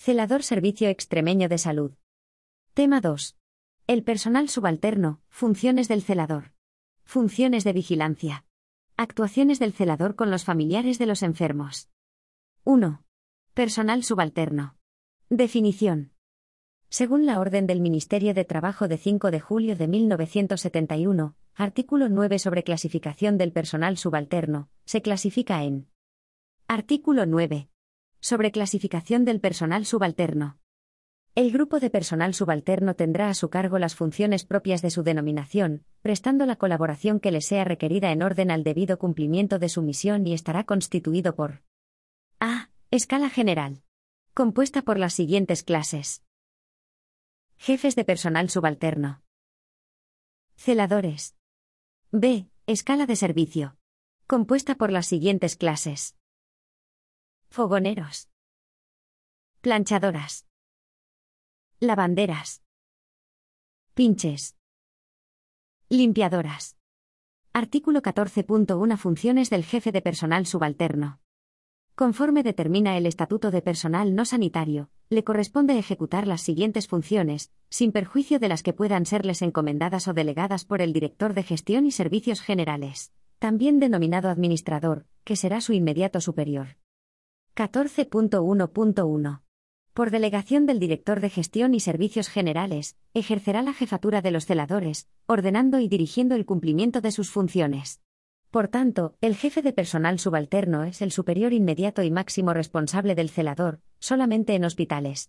Celador Servicio Extremeño de Salud. Tema 2. El personal subalterno, funciones del celador. Funciones de vigilancia. Actuaciones del celador con los familiares de los enfermos. 1. Personal subalterno. Definición. Según la orden del Ministerio de Trabajo de 5 de julio de 1971, artículo 9 sobre clasificación del personal subalterno, se clasifica en: Artículo 9. Sobre clasificación del personal subalterno. El grupo de personal subalterno tendrá a su cargo las funciones propias de su denominación, prestando la colaboración que le sea requerida en orden al debido cumplimiento de su misión y estará constituido por: A. Escala general. Compuesta por las siguientes clases. Jefes de personal subalterno. Celadores. B. Escala de servicio. Compuesta por las siguientes clases. Fogoneros. Planchadoras. Lavanderas. Pinches. Limpiadoras. Artículo 14.1 Funciones del jefe de personal subalterno. Conforme determina el Estatuto de Personal No Sanitario, le corresponde ejecutar las siguientes funciones, sin perjuicio de las que puedan serles encomendadas o delegadas por el Director de Gestión y Servicios Generales, también denominado administrador, que será su inmediato superior. 14.1.1. Por delegación del Director de Gestión y Servicios Generales, ejercerá la jefatura de los celadores, ordenando y dirigiendo el cumplimiento de sus funciones. Por tanto, el jefe de personal subalterno es el superior inmediato y máximo responsable del celador, solamente en hospitales.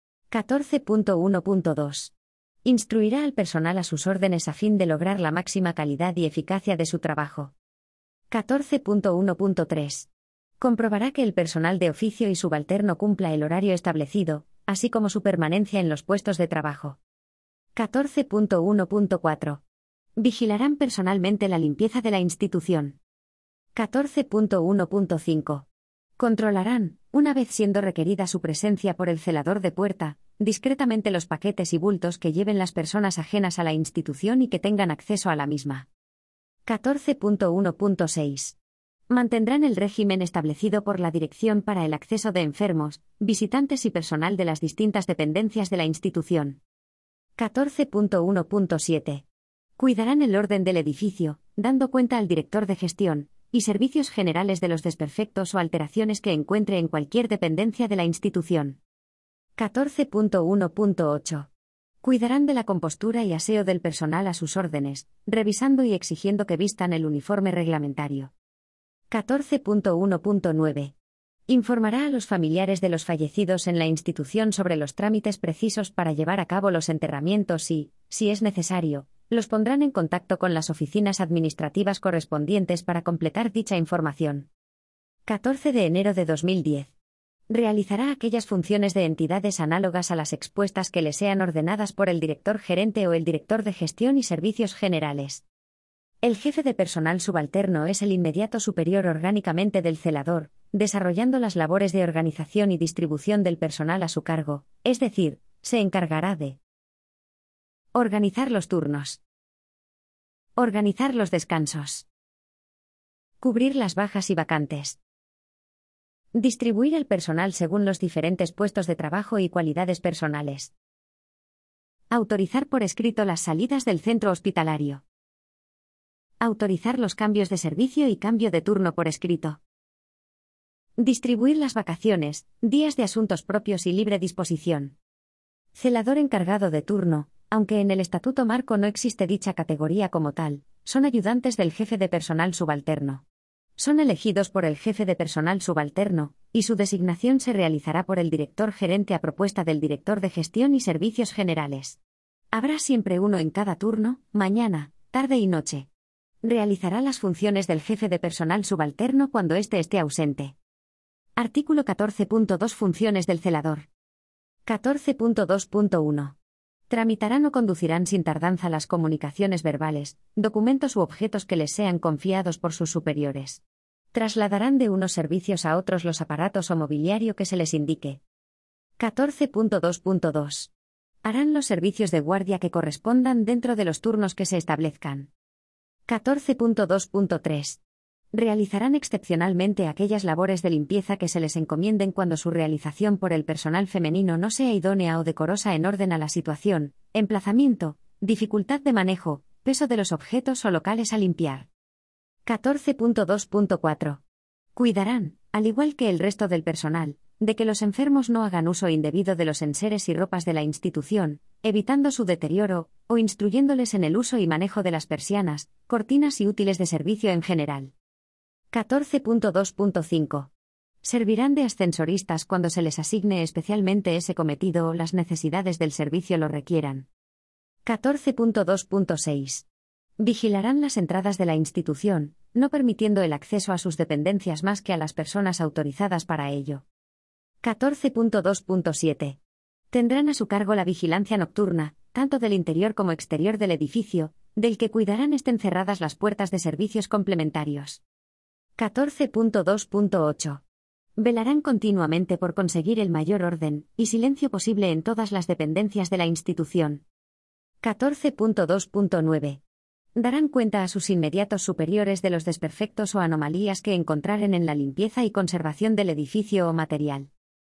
14.1.2. Instruirá al personal a sus órdenes a fin de lograr la máxima calidad y eficacia de su trabajo. 14.1.3. Comprobará que el personal de oficio y subalterno cumpla el horario establecido, así como su permanencia en los puestos de trabajo. 14.1.4. Vigilarán personalmente la limpieza de la institución. 14.1.5. Controlarán, una vez siendo requerida su presencia por el celador de puerta, discretamente los paquetes y bultos que lleven las personas ajenas a la institución y que tengan acceso a la misma. 14.1.6. Mantendrán el régimen establecido por la Dirección para el acceso de enfermos, visitantes y personal de las distintas dependencias de la institución. 14.1.7. Cuidarán el orden del edificio, dando cuenta al director de gestión y servicios generales de los desperfectos o alteraciones que encuentre en cualquier dependencia de la institución. 14.1.8. Cuidarán de la compostura y aseo del personal a sus órdenes, revisando y exigiendo que vistan el uniforme reglamentario. 14.1.9. Informará a los familiares de los fallecidos en la institución sobre los trámites precisos para llevar a cabo los enterramientos y, si es necesario, los pondrán en contacto con las oficinas administrativas correspondientes para completar dicha información. 14 de enero de 2010. Realizará aquellas funciones de entidades análogas a las expuestas que le sean ordenadas por el director gerente o el director de gestión y servicios generales. El jefe de personal subalterno es el inmediato superior orgánicamente del celador, desarrollando las labores de organización y distribución del personal a su cargo, es decir, se encargará de organizar los turnos, organizar los descansos, cubrir las bajas y vacantes, distribuir el personal según los diferentes puestos de trabajo y cualidades personales, autorizar por escrito las salidas del centro hospitalario, autorizar los cambios de servicio y cambio de turno por escrito, distribuir las vacaciones, días de asuntos propios y libre disposición. Celador encargado de turno, aunque en el Estatuto Marco no existe dicha categoría como tal, son ayudantes del jefe de personal subalterno. Son elegidos por el jefe de personal subalterno, y su designación se realizará por el director gerente a propuesta del director de gestión y servicios generales. Habrá siempre uno en cada turno, mañana, tarde y noche. Realizará las funciones del jefe de personal subalterno cuando éste esté ausente. Artículo 14.2 Funciones del celador. 14.2.1. Tramitarán o conducirán sin tardanza las comunicaciones verbales, documentos u objetos que les sean confiados por sus superiores. Trasladarán de unos servicios a otros los aparatos o mobiliario que se les indique. 14.2.2. Harán los servicios de guardia que correspondan dentro de los turnos que se establezcan. 14.2.3. Realizarán excepcionalmente aquellas labores de limpieza que se les encomienden cuando su realización por el personal femenino no sea idónea o decorosa en orden a la situación, emplazamiento, dificultad de manejo, peso de los objetos o locales a limpiar. 14.2.4. Cuidarán, al igual que el resto del personal, de que los enfermos no hagan uso indebido de los enseres y ropas de la institución, evitando su deterioro, o instruyéndoles en el uso y manejo de las persianas, cortinas y útiles de servicio en general. 14.2.5. Servirán de ascensoristas cuando se les asigne especialmente ese cometido o las necesidades del servicio lo requieran. 14.2.6. Vigilarán las entradas de la institución, no permitiendo el acceso a sus dependencias más que a las personas autorizadas para ello. 14.2.7. Tendrán a su cargo la vigilancia nocturna, tanto del interior como exterior del edificio, del que cuidarán estén cerradas las puertas de servicios complementarios. 14.2.8. Velarán continuamente por conseguir el mayor orden y silencio posible en todas las dependencias de la institución. 14.2.9. Darán cuenta a sus inmediatos superiores de los desperfectos o anomalías que encontraren en la limpieza y conservación del edificio o material.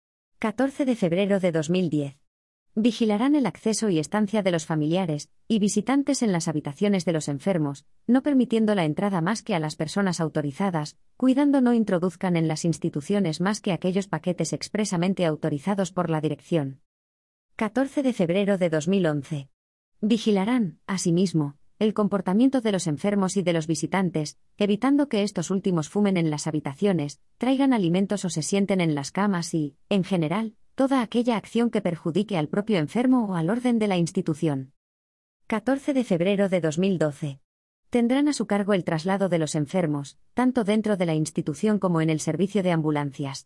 14 de febrero de 2010. Vigilarán el acceso y estancia de los familiares y visitantes en las habitaciones de los enfermos, no permitiendo la entrada más que a las personas autorizadas, cuidando no introduzcan en las instituciones más que aquellos paquetes expresamente autorizados por la dirección. 14 de febrero de 2011. Vigilarán, asimismo, el comportamiento de los enfermos y de los visitantes, evitando que estos últimos fumen en las habitaciones, traigan alimentos o se sienten en las camas y, en general, toda aquella acción que perjudique al propio enfermo o al orden de la institución. 14 de febrero de 2012. Tendrán a su cargo el traslado de los enfermos, tanto dentro de la institución como en el servicio de ambulancias.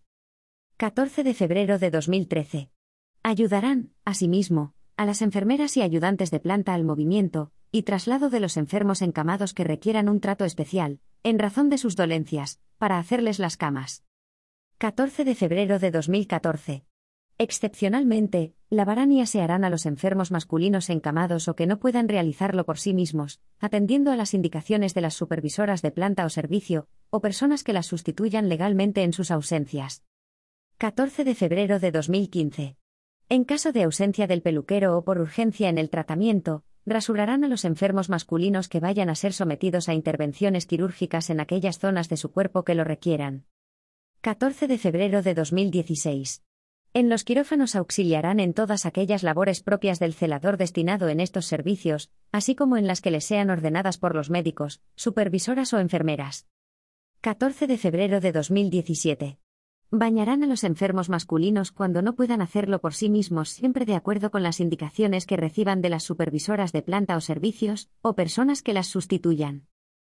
14 de febrero de 2013. Ayudarán, asimismo, a las enfermeras y ayudantes de planta al movimiento y traslado de los enfermos encamados que requieran un trato especial, en razón de sus dolencias, para hacerles las camas. 14 de febrero de 2014. Excepcionalmente, lavarán y asearán a los enfermos masculinos encamados o que no puedan realizarlo por sí mismos, atendiendo a las indicaciones de las supervisoras de planta o servicio, o personas que las sustituyan legalmente en sus ausencias. 14 de febrero de 2015. En caso de ausencia del peluquero o por urgencia en el tratamiento, rasurarán a los enfermos masculinos que vayan a ser sometidos a intervenciones quirúrgicas en aquellas zonas de su cuerpo que lo requieran. 14 de febrero de 2016. En los quirófanos auxiliarán en todas aquellas labores propias del celador destinado en estos servicios, así como en las que les sean ordenadas por los médicos, supervisoras o enfermeras. 14 de febrero de 2017. Bañarán a los enfermos masculinos cuando no puedan hacerlo por sí mismos, siempre de acuerdo con las indicaciones que reciban de las supervisoras de planta o servicios, o personas que las sustituyan.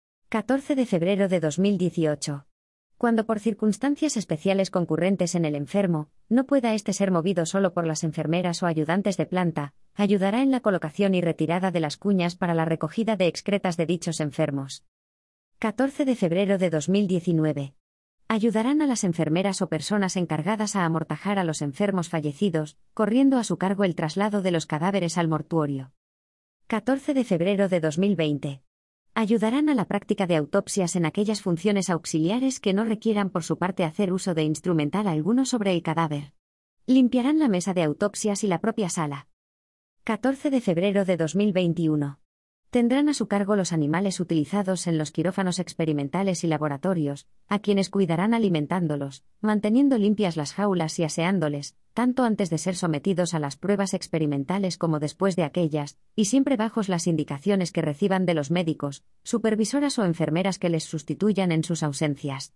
14 de febrero de 2018. Cuando por circunstancias especiales concurrentes en el enfermo, no pueda éste ser movido solo por las enfermeras o ayudantes de planta, ayudará en la colocación y retirada de las cuñas para la recogida de excretas de dichos enfermos. 14 de febrero de 2019. Ayudarán a las enfermeras o personas encargadas a amortajar a los enfermos fallecidos, corriendo a su cargo el traslado de los cadáveres al mortuorio. 14 de febrero de 2020. Ayudarán a la práctica de autopsias en aquellas funciones auxiliares que no requieran por su parte hacer uso de instrumental alguno sobre el cadáver. Limpiarán la mesa de autopsias y la propia sala. 14 de febrero de 2021. Tendrán a su cargo los animales utilizados en los quirófanos experimentales y laboratorios, a quienes cuidarán alimentándolos, manteniendo limpias las jaulas y aseándoles, tanto antes de ser sometidos a las pruebas experimentales como después de aquellas, y siempre bajo las indicaciones que reciban de los médicos, supervisoras o enfermeras que les sustituyan en sus ausencias.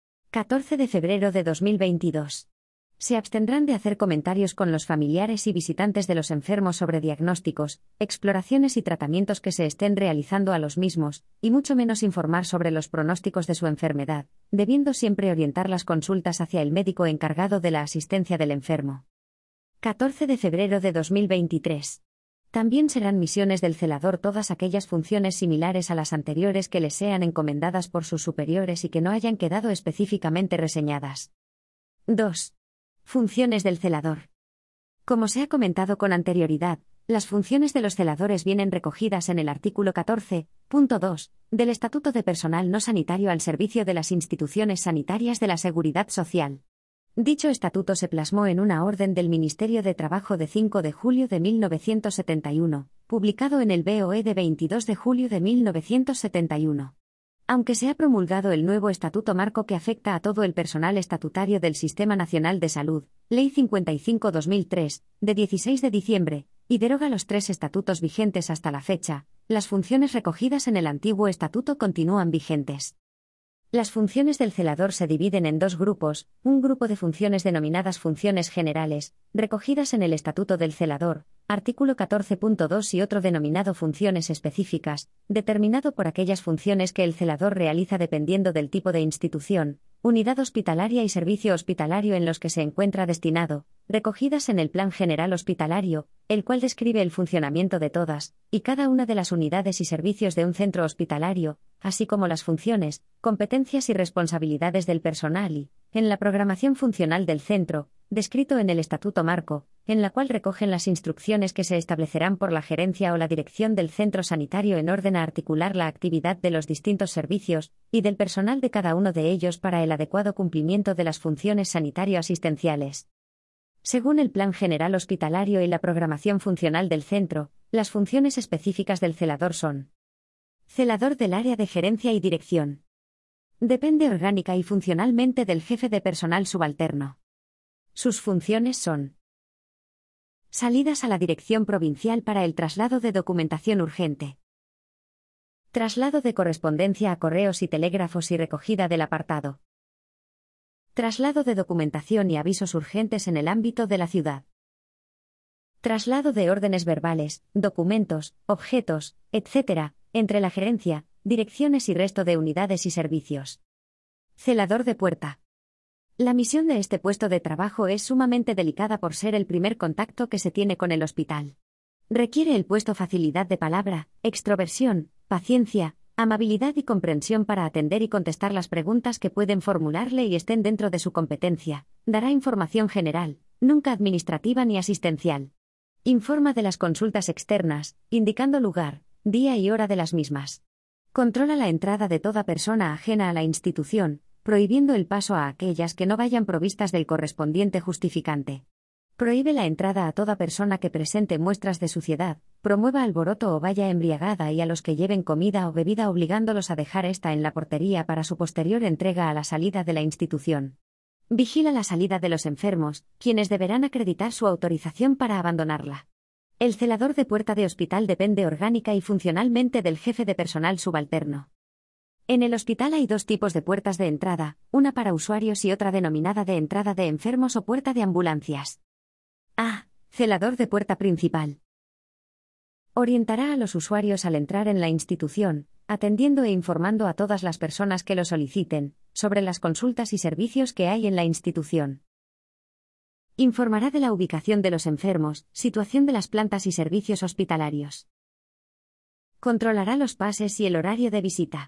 14 de febrero de 2022. Se abstendrán de hacer comentarios con los familiares y visitantes de los enfermos sobre diagnósticos, exploraciones y tratamientos que se estén realizando a los mismos, y mucho menos informar sobre los pronósticos de su enfermedad, debiendo siempre orientar las consultas hacia el médico encargado de la asistencia del enfermo. 14 de febrero de 2023. También serán misiones del celador todas aquellas funciones similares a las anteriores que les sean encomendadas por sus superiores y que no hayan quedado específicamente reseñadas. 2. Funciones del celador. Como se ha comentado con anterioridad, Las funciones de los celadores vienen recogidas en el artículo 14.2 del Estatuto de Personal No Sanitario al servicio de las instituciones sanitarias de la Seguridad Social. Dicho estatuto se plasmó en una orden del Ministerio de Trabajo de 5 de julio de 1971, publicado en el BOE de 22 de julio de 1971. Aunque se ha promulgado el nuevo Estatuto Marco que afecta a todo el personal estatutario del Sistema Nacional de Salud, Ley 55/2003, de 16 de diciembre, y deroga los 3 estatutos vigentes hasta la fecha, las funciones recogidas en el antiguo estatuto continúan vigentes. Las funciones del celador se dividen en 2 grupos, un grupo de funciones denominadas funciones generales, recogidas en el Estatuto del Celador, artículo 14.2 y otro denominado funciones específicas, determinado por aquellas funciones que el celador realiza dependiendo del tipo de institución, unidad hospitalaria y servicio hospitalario en los que se encuentra destinado, recogidas en el Plan General Hospitalario, el cual describe el funcionamiento de todas y cada una de las unidades y servicios de un centro hospitalario, así como las funciones, competencias y responsabilidades del personal y, en la programación funcional del centro, descrito en el Estatuto Marco, en la cual recogen las instrucciones que se establecerán por la gerencia o la dirección del centro sanitario en orden a articular la actividad de los distintos servicios y del personal de cada uno de ellos para el adecuado cumplimiento de las funciones sanitario-asistenciales. Según el Plan General Hospitalario y la programación funcional del centro, las funciones específicas del celador son: celador del área de gerencia y dirección. Depende orgánica y funcionalmente del jefe de personal subalterno. Sus funciones son: salidas a la dirección provincial para el traslado de documentación urgente. Traslado de correspondencia a correos y telégrafos y recogida del apartado. Traslado de documentación y avisos urgentes en el ámbito de la ciudad. Traslado de órdenes verbales, documentos, objetos, etc., entre la gerencia, direcciones y resto de unidades y servicios. Celador de puerta. La misión de este puesto de trabajo es sumamente delicada por ser el primer contacto que se tiene con el hospital. Requiere el puesto facilidad de palabra, extroversión, paciencia, amabilidad y comprensión para atender y contestar las preguntas que pueden formularle y estén dentro de su competencia. Dará información general, nunca administrativa ni asistencial. Informa de las consultas externas, indicando lugar, día y hora de las mismas. Controla la entrada de toda persona ajena a la institución, prohibiendo el paso a aquellas que no vayan provistas del correspondiente justificante. Prohíbe la entrada a toda persona que presente muestras de suciedad, promueva alboroto o vaya embriagada y a los que lleven comida o bebida obligándolos a dejar esta en la portería para su posterior entrega a la salida de la institución. Vigila la salida de los enfermos, quienes deberán acreditar su autorización para abandonarla. El celador de puerta de hospital depende orgánica y funcionalmente del jefe de personal subalterno. En el hospital hay 2 tipos de puertas de entrada, una para usuarios y otra denominada de entrada de enfermos o puerta de ambulancias. A. Celador de puerta principal. Orientará a los usuarios al entrar en la institución, atendiendo e informando a todas las personas que lo soliciten, sobre las consultas y servicios que hay en la institución. Informará de la ubicación de los enfermos, situación de las plantas y servicios hospitalarios. Controlará los pases y el horario de visita.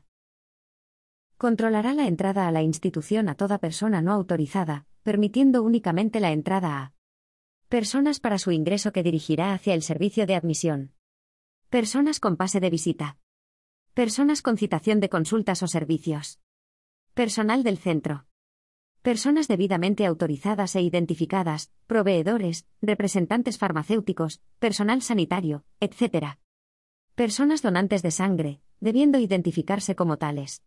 Controlará la entrada a la institución a toda persona no autorizada, permitiendo únicamente la entrada a personas para su ingreso que dirigirá hacia el servicio de admisión. Personas con pase de visita. Personas con citación de consultas o servicios. Personal del centro. Personas debidamente autorizadas e identificadas, proveedores, representantes farmacéuticos, personal sanitario, etc. Personas donantes de sangre, debiendo identificarse como tales.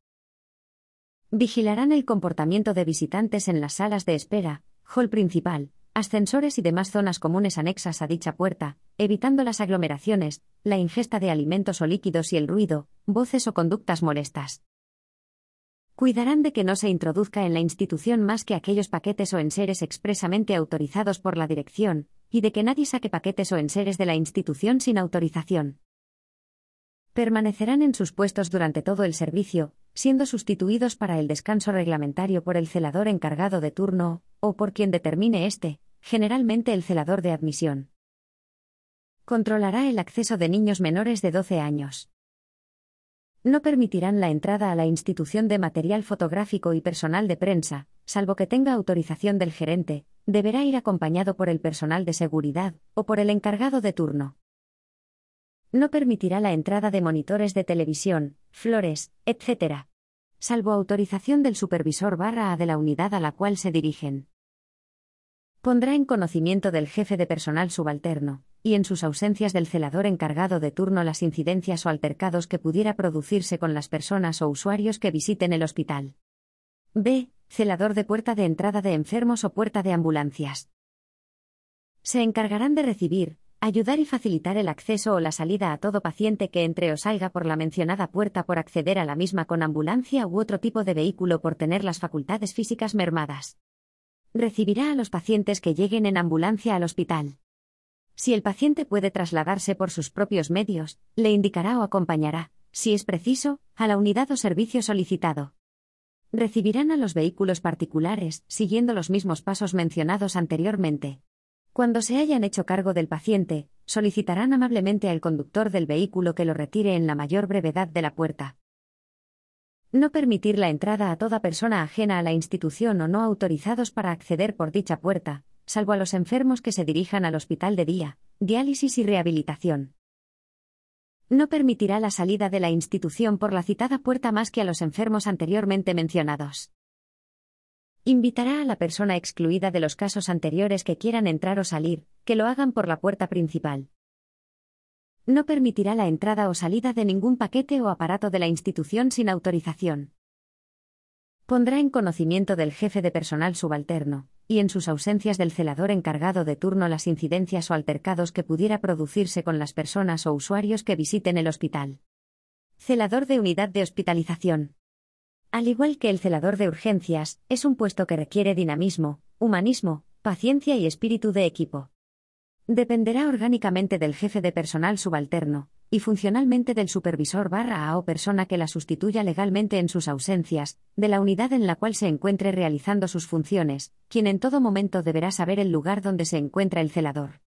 Vigilarán el comportamiento de visitantes en las salas de espera, hall principal, ascensores y demás zonas comunes anexas a dicha puerta, evitando las aglomeraciones, la ingesta de alimentos o líquidos y el ruido, voces o conductas molestas. Cuidarán de que no se introduzca en la institución más que aquellos paquetes o enseres expresamente autorizados por la dirección, y de que nadie saque paquetes o enseres de la institución sin autorización. Permanecerán en sus puestos durante todo el servicio, siendo sustituidos para el descanso reglamentario por el celador encargado de turno, o por quien determine este, generalmente el celador de admisión. Controlará el acceso de niños menores de 12 años. No permitirán la entrada a la institución de material fotográfico y personal de prensa, salvo que tenga autorización del gerente, deberá ir acompañado por el personal de seguridad, o por el encargado de turno. No permitirá la entrada de monitores de televisión, flores, etc. Salvo autorización del supervisor/A de la unidad a la cual se dirigen. Pondrá en conocimiento del jefe de personal subalterno, y en sus ausencias del celador encargado de turno, las incidencias o altercados que pudiera producirse con las personas o usuarios que visiten el hospital. B. Celador de puerta de entrada de enfermos o puerta de ambulancias. Se encargarán de recibir, ayudar y facilitar el acceso o la salida a todo paciente que entre o salga por la mencionada puerta por acceder a la misma con ambulancia u otro tipo de vehículo por tener las facultades físicas mermadas. Recibirá a los pacientes que lleguen en ambulancia al hospital. Si el paciente puede trasladarse por sus propios medios, le indicará o acompañará, si es preciso, a la unidad o servicio solicitado. Recibirán a los vehículos particulares, siguiendo los mismos pasos mencionados anteriormente. Cuando se hayan hecho cargo del paciente, solicitarán amablemente al conductor del vehículo que lo retire en la mayor brevedad de la puerta. No permitir la entrada a toda persona ajena a la institución o no autorizados para acceder por dicha puerta, salvo a los enfermos que se dirijan al hospital de día, diálisis y rehabilitación. No permitirá la salida de la institución por la citada puerta más que a los enfermos anteriormente mencionados. Invitará a la persona excluida de los casos anteriores que quieran entrar o salir, que lo hagan por la puerta principal. No permitirá la entrada o salida de ningún paquete o aparato de la institución sin autorización. Pondrá en conocimiento del jefe de personal subalterno, y en sus ausencias del celador encargado de turno, las incidencias o altercados que pudiera producirse con las personas o usuarios que visiten el hospital. Celador de unidad de hospitalización. Al igual que el celador de urgencias, es un puesto que requiere dinamismo, humanismo, paciencia y espíritu de equipo. Dependerá orgánicamente del jefe de personal subalterno, y funcionalmente del supervisor/A o persona que la sustituya legalmente en sus ausencias, de la unidad en la cual se encuentre realizando sus funciones, quien en todo momento deberá saber el lugar donde se encuentra el celador.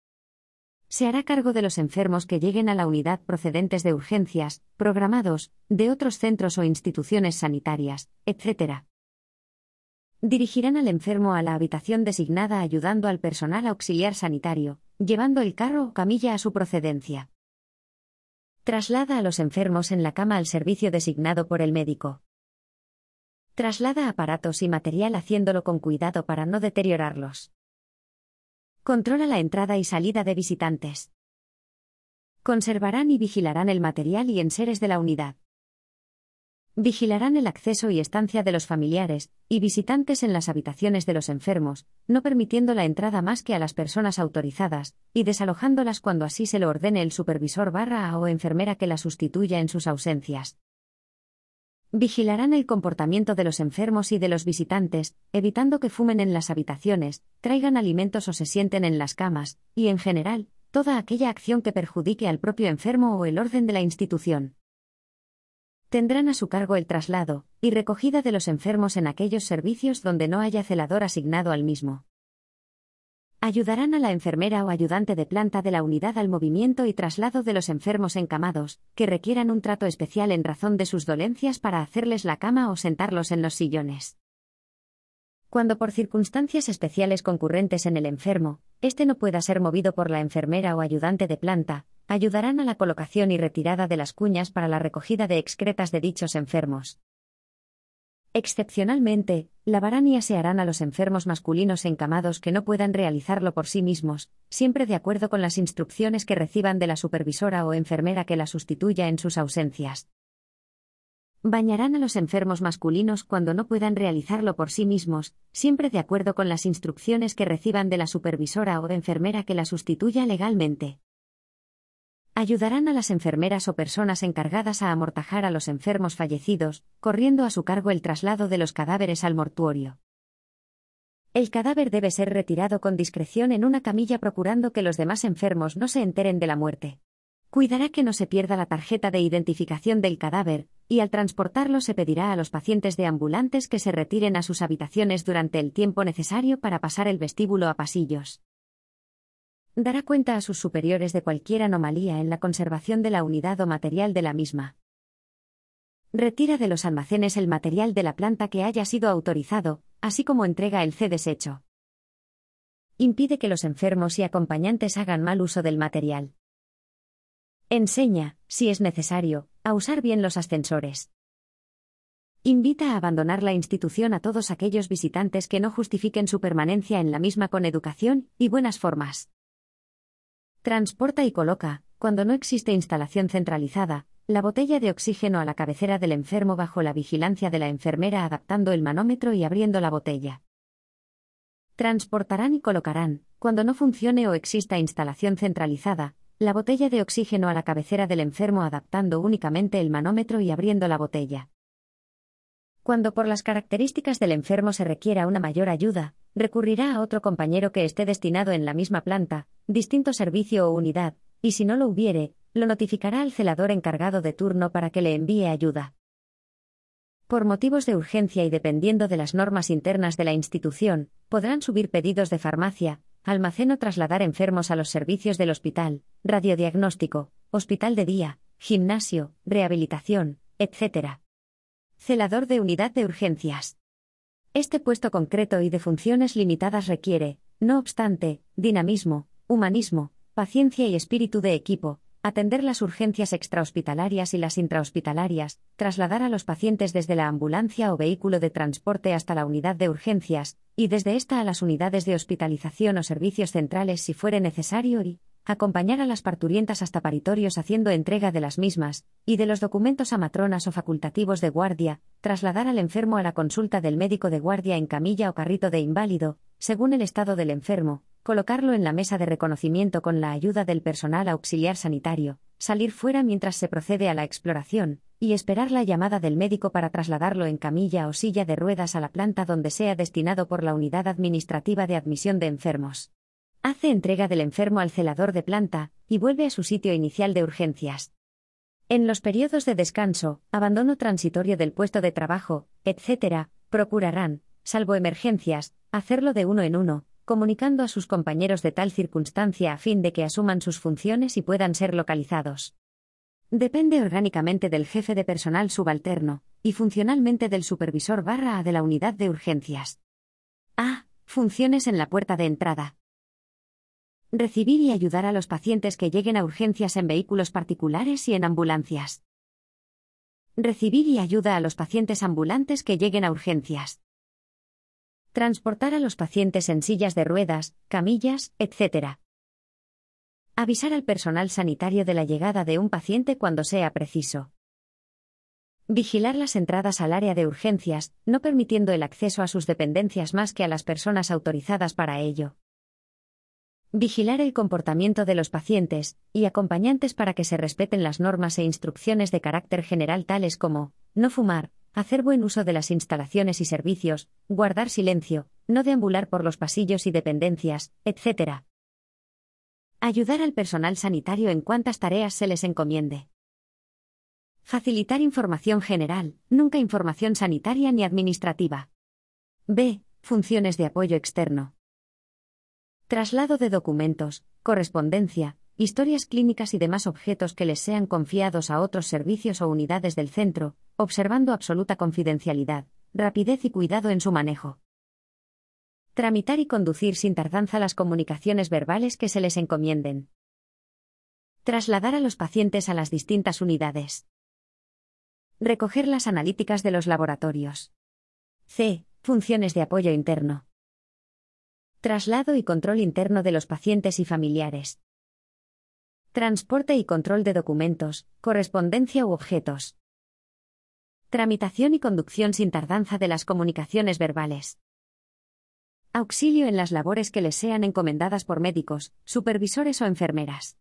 Se hará cargo de los enfermos que lleguen a la unidad procedentes de urgencias, programados, de otros centros o instituciones sanitarias, etc. Dirigirán al enfermo a la habitación designada ayudando al personal auxiliar sanitario, llevando el carro o camilla a su procedencia. Traslada a los enfermos en la cama al servicio designado por el médico. Traslada aparatos y material haciéndolo con cuidado para no deteriorarlos. Controla la entrada y salida de visitantes. Conservarán y vigilarán el material y enseres de la unidad. Vigilarán el acceso y estancia de los familiares y visitantes en las habitaciones de los enfermos, no permitiendo la entrada más que a las personas autorizadas, y desalojándolas cuando así se lo ordene el supervisor/A o enfermera que la sustituya en sus ausencias. Vigilarán el comportamiento de los enfermos y de los visitantes, evitando que fumen en las habitaciones, traigan alimentos o se sienten en las camas, y en general, toda aquella acción que perjudique al propio enfermo o el orden de la institución. Tendrán a su cargo el traslado y recogida de los enfermos en aquellos servicios donde no haya celador asignado al mismo. Ayudarán a la enfermera o ayudante de planta de la unidad al movimiento y traslado de los enfermos encamados, que requieran un trato especial en razón de sus dolencias para hacerles la cama o sentarlos en los sillones. Cuando por circunstancias especiales concurrentes en el enfermo, éste no pueda ser movido por la enfermera o ayudante de planta, ayudarán a la colocación y retirada de las cuñas para la recogida de excretas de dichos enfermos. Excepcionalmente, lavarán y asearán a los enfermos masculinos encamados que no puedan realizarlo por sí mismos, siempre de acuerdo con las instrucciones que reciban de la supervisora o enfermera que la sustituya en sus ausencias. Bañarán a los enfermos masculinos cuando no puedan realizarlo por sí mismos, siempre de acuerdo con las instrucciones que reciban de la supervisora o enfermera que la sustituya legalmente. Ayudarán a las enfermeras o personas encargadas a amortajar a los enfermos fallecidos, corriendo a su cargo el traslado de los cadáveres al mortuorio. El cadáver debe ser retirado con discreción en una camilla procurando que los demás enfermos no se enteren de la muerte. Cuidará que no se pierda la tarjeta de identificación del cadáver, y al transportarlo se pedirá a los pacientes deambulantes que se retiren a sus habitaciones durante el tiempo necesario para pasar el vestíbulo a pasillos. Dará cuenta a sus superiores de cualquier anomalía en la conservación de la unidad o material de la misma. Retira de los almacenes el material de la planta que haya sido autorizado, así como entrega el C desecho. Impide que los enfermos y acompañantes hagan mal uso del material. Enseña, si es necesario, a usar bien los ascensores. Invita a abandonar la institución a todos aquellos visitantes que no justifiquen su permanencia en la misma con educación y buenas formas. Transporta y coloca, cuando no existe instalación centralizada, la botella de oxígeno a la cabecera del enfermo bajo la vigilancia de la enfermera adaptando el manómetro y abriendo la botella. Transportarán y colocarán, cuando no funcione o exista instalación centralizada, la botella de oxígeno a la cabecera del enfermo adaptando únicamente el manómetro y abriendo la botella. Cuando por las características del enfermo se requiera una mayor ayuda, recurrirá a otro compañero que esté destinado en la misma planta, distinto servicio o unidad, y si no lo hubiere, lo notificará al celador encargado de turno para que le envíe ayuda. Por motivos de urgencia y dependiendo de las normas internas de la institución, podrán subir pedidos de farmacia, almacén o trasladar enfermos a los servicios del hospital, radiodiagnóstico, hospital de día, gimnasio, rehabilitación, etc. Celador de unidad de urgencias. Este puesto concreto y de funciones limitadas requiere, no obstante, dinamismo, humanismo, paciencia y espíritu de equipo, atender las urgencias extrahospitalarias y las intrahospitalarias, trasladar a los pacientes desde la ambulancia o vehículo de transporte hasta la unidad de urgencias, y desde esta a las unidades de hospitalización o servicios centrales si fuere necesario y acompañar a las parturientas hasta paritorios haciendo entrega de las mismas, y de los documentos a matronas o facultativos de guardia, trasladar al enfermo a la consulta del médico de guardia en camilla o carrito de inválido, según el estado del enfermo, colocarlo en la mesa de reconocimiento con la ayuda del personal auxiliar sanitario, salir fuera mientras se procede a la exploración, y esperar la llamada del médico para trasladarlo en camilla o silla de ruedas a la planta donde sea destinado por la unidad administrativa de admisión de enfermos. Hace entrega del enfermo al celador de planta, y vuelve a su sitio inicial de urgencias. En los periodos de descanso, abandono transitorio del puesto de trabajo, etc., procurarán, salvo emergencias, hacerlo de uno en uno, comunicando a sus compañeros de tal circunstancia a fin de que asuman sus funciones y puedan ser localizados. Depende orgánicamente del jefe de personal subalterno, y funcionalmente del supervisor /A de la unidad de urgencias. A. Funciones en la puerta de entrada. Recibir y ayudar a los pacientes que lleguen a urgencias en vehículos particulares y en ambulancias. Recibir y ayuda a los pacientes ambulantes que lleguen a urgencias. Transportar a los pacientes en sillas de ruedas, camillas, etc. Avisar al personal sanitario de la llegada de un paciente cuando sea preciso. Vigilar las entradas al área de urgencias, no permitiendo el acceso a sus dependencias más que a las personas autorizadas para ello. Vigilar el comportamiento de los pacientes y acompañantes para que se respeten las normas e instrucciones de carácter general tales como, no fumar, hacer buen uso de las instalaciones y servicios, guardar silencio, no deambular por los pasillos y dependencias, etc. Ayudar al personal sanitario en cuantas tareas se les encomiende. Facilitar información general, nunca información sanitaria ni administrativa. B. Funciones de apoyo externo. Traslado de documentos, correspondencia, historias clínicas y demás objetos que les sean confiados a otros servicios o unidades del centro, observando absoluta confidencialidad, rapidez y cuidado en su manejo. Tramitar y conducir sin tardanza las comunicaciones verbales que se les encomienden. Trasladar a los pacientes a las distintas unidades. Recoger las analíticas de los laboratorios. C. Funciones de apoyo interno. Traslado y control interno de los pacientes y familiares. Transporte y control de documentos, correspondencia u objetos. Tramitación y conducción sin tardanza de las comunicaciones verbales. Auxilio en las labores que les sean encomendadas por médicos, supervisores o enfermeras.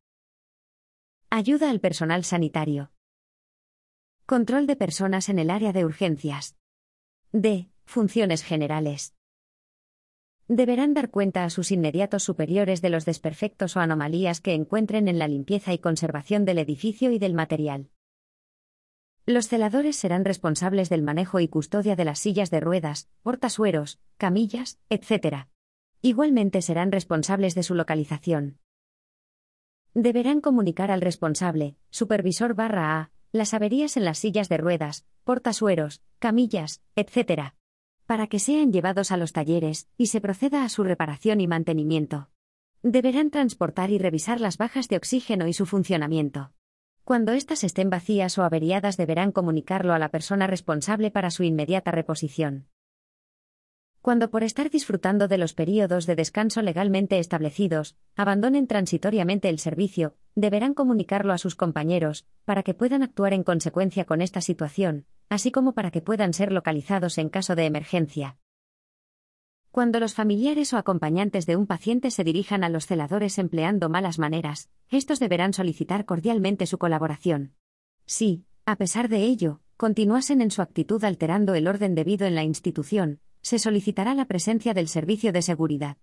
Ayuda al personal sanitario. Control de personas en el área de urgencias. D. Funciones generales. Deberán dar cuenta a sus inmediatos superiores de los desperfectos o anomalías que encuentren en la limpieza y conservación del edificio y del material. Los celadores serán responsables del manejo y custodia de las sillas de ruedas, portasueros, camillas, etc. Igualmente serán responsables de su localización. Deberán comunicar al responsable, supervisor /A, las averías en las sillas de ruedas, portasueros, camillas, etc. para que sean llevados a los talleres y se proceda a su reparación y mantenimiento. Deberán transportar y revisar las bajas de oxígeno y su funcionamiento. Cuando éstas estén vacías o averiadas deberán comunicarlo a la persona responsable para su inmediata reposición. Cuando por estar disfrutando de los períodos de descanso legalmente establecidos, abandonen transitoriamente el servicio, deberán comunicarlo a sus compañeros, para que puedan actuar en consecuencia con esta situación, así como para que puedan ser localizados en caso de emergencia. Cuando los familiares o acompañantes de un paciente se dirijan a los celadores empleando malas maneras, estos deberán solicitar cordialmente su colaboración. Si, a pesar de ello, continuasen en su actitud alterando el orden debido en la institución, se solicitará la presencia del servicio de seguridad.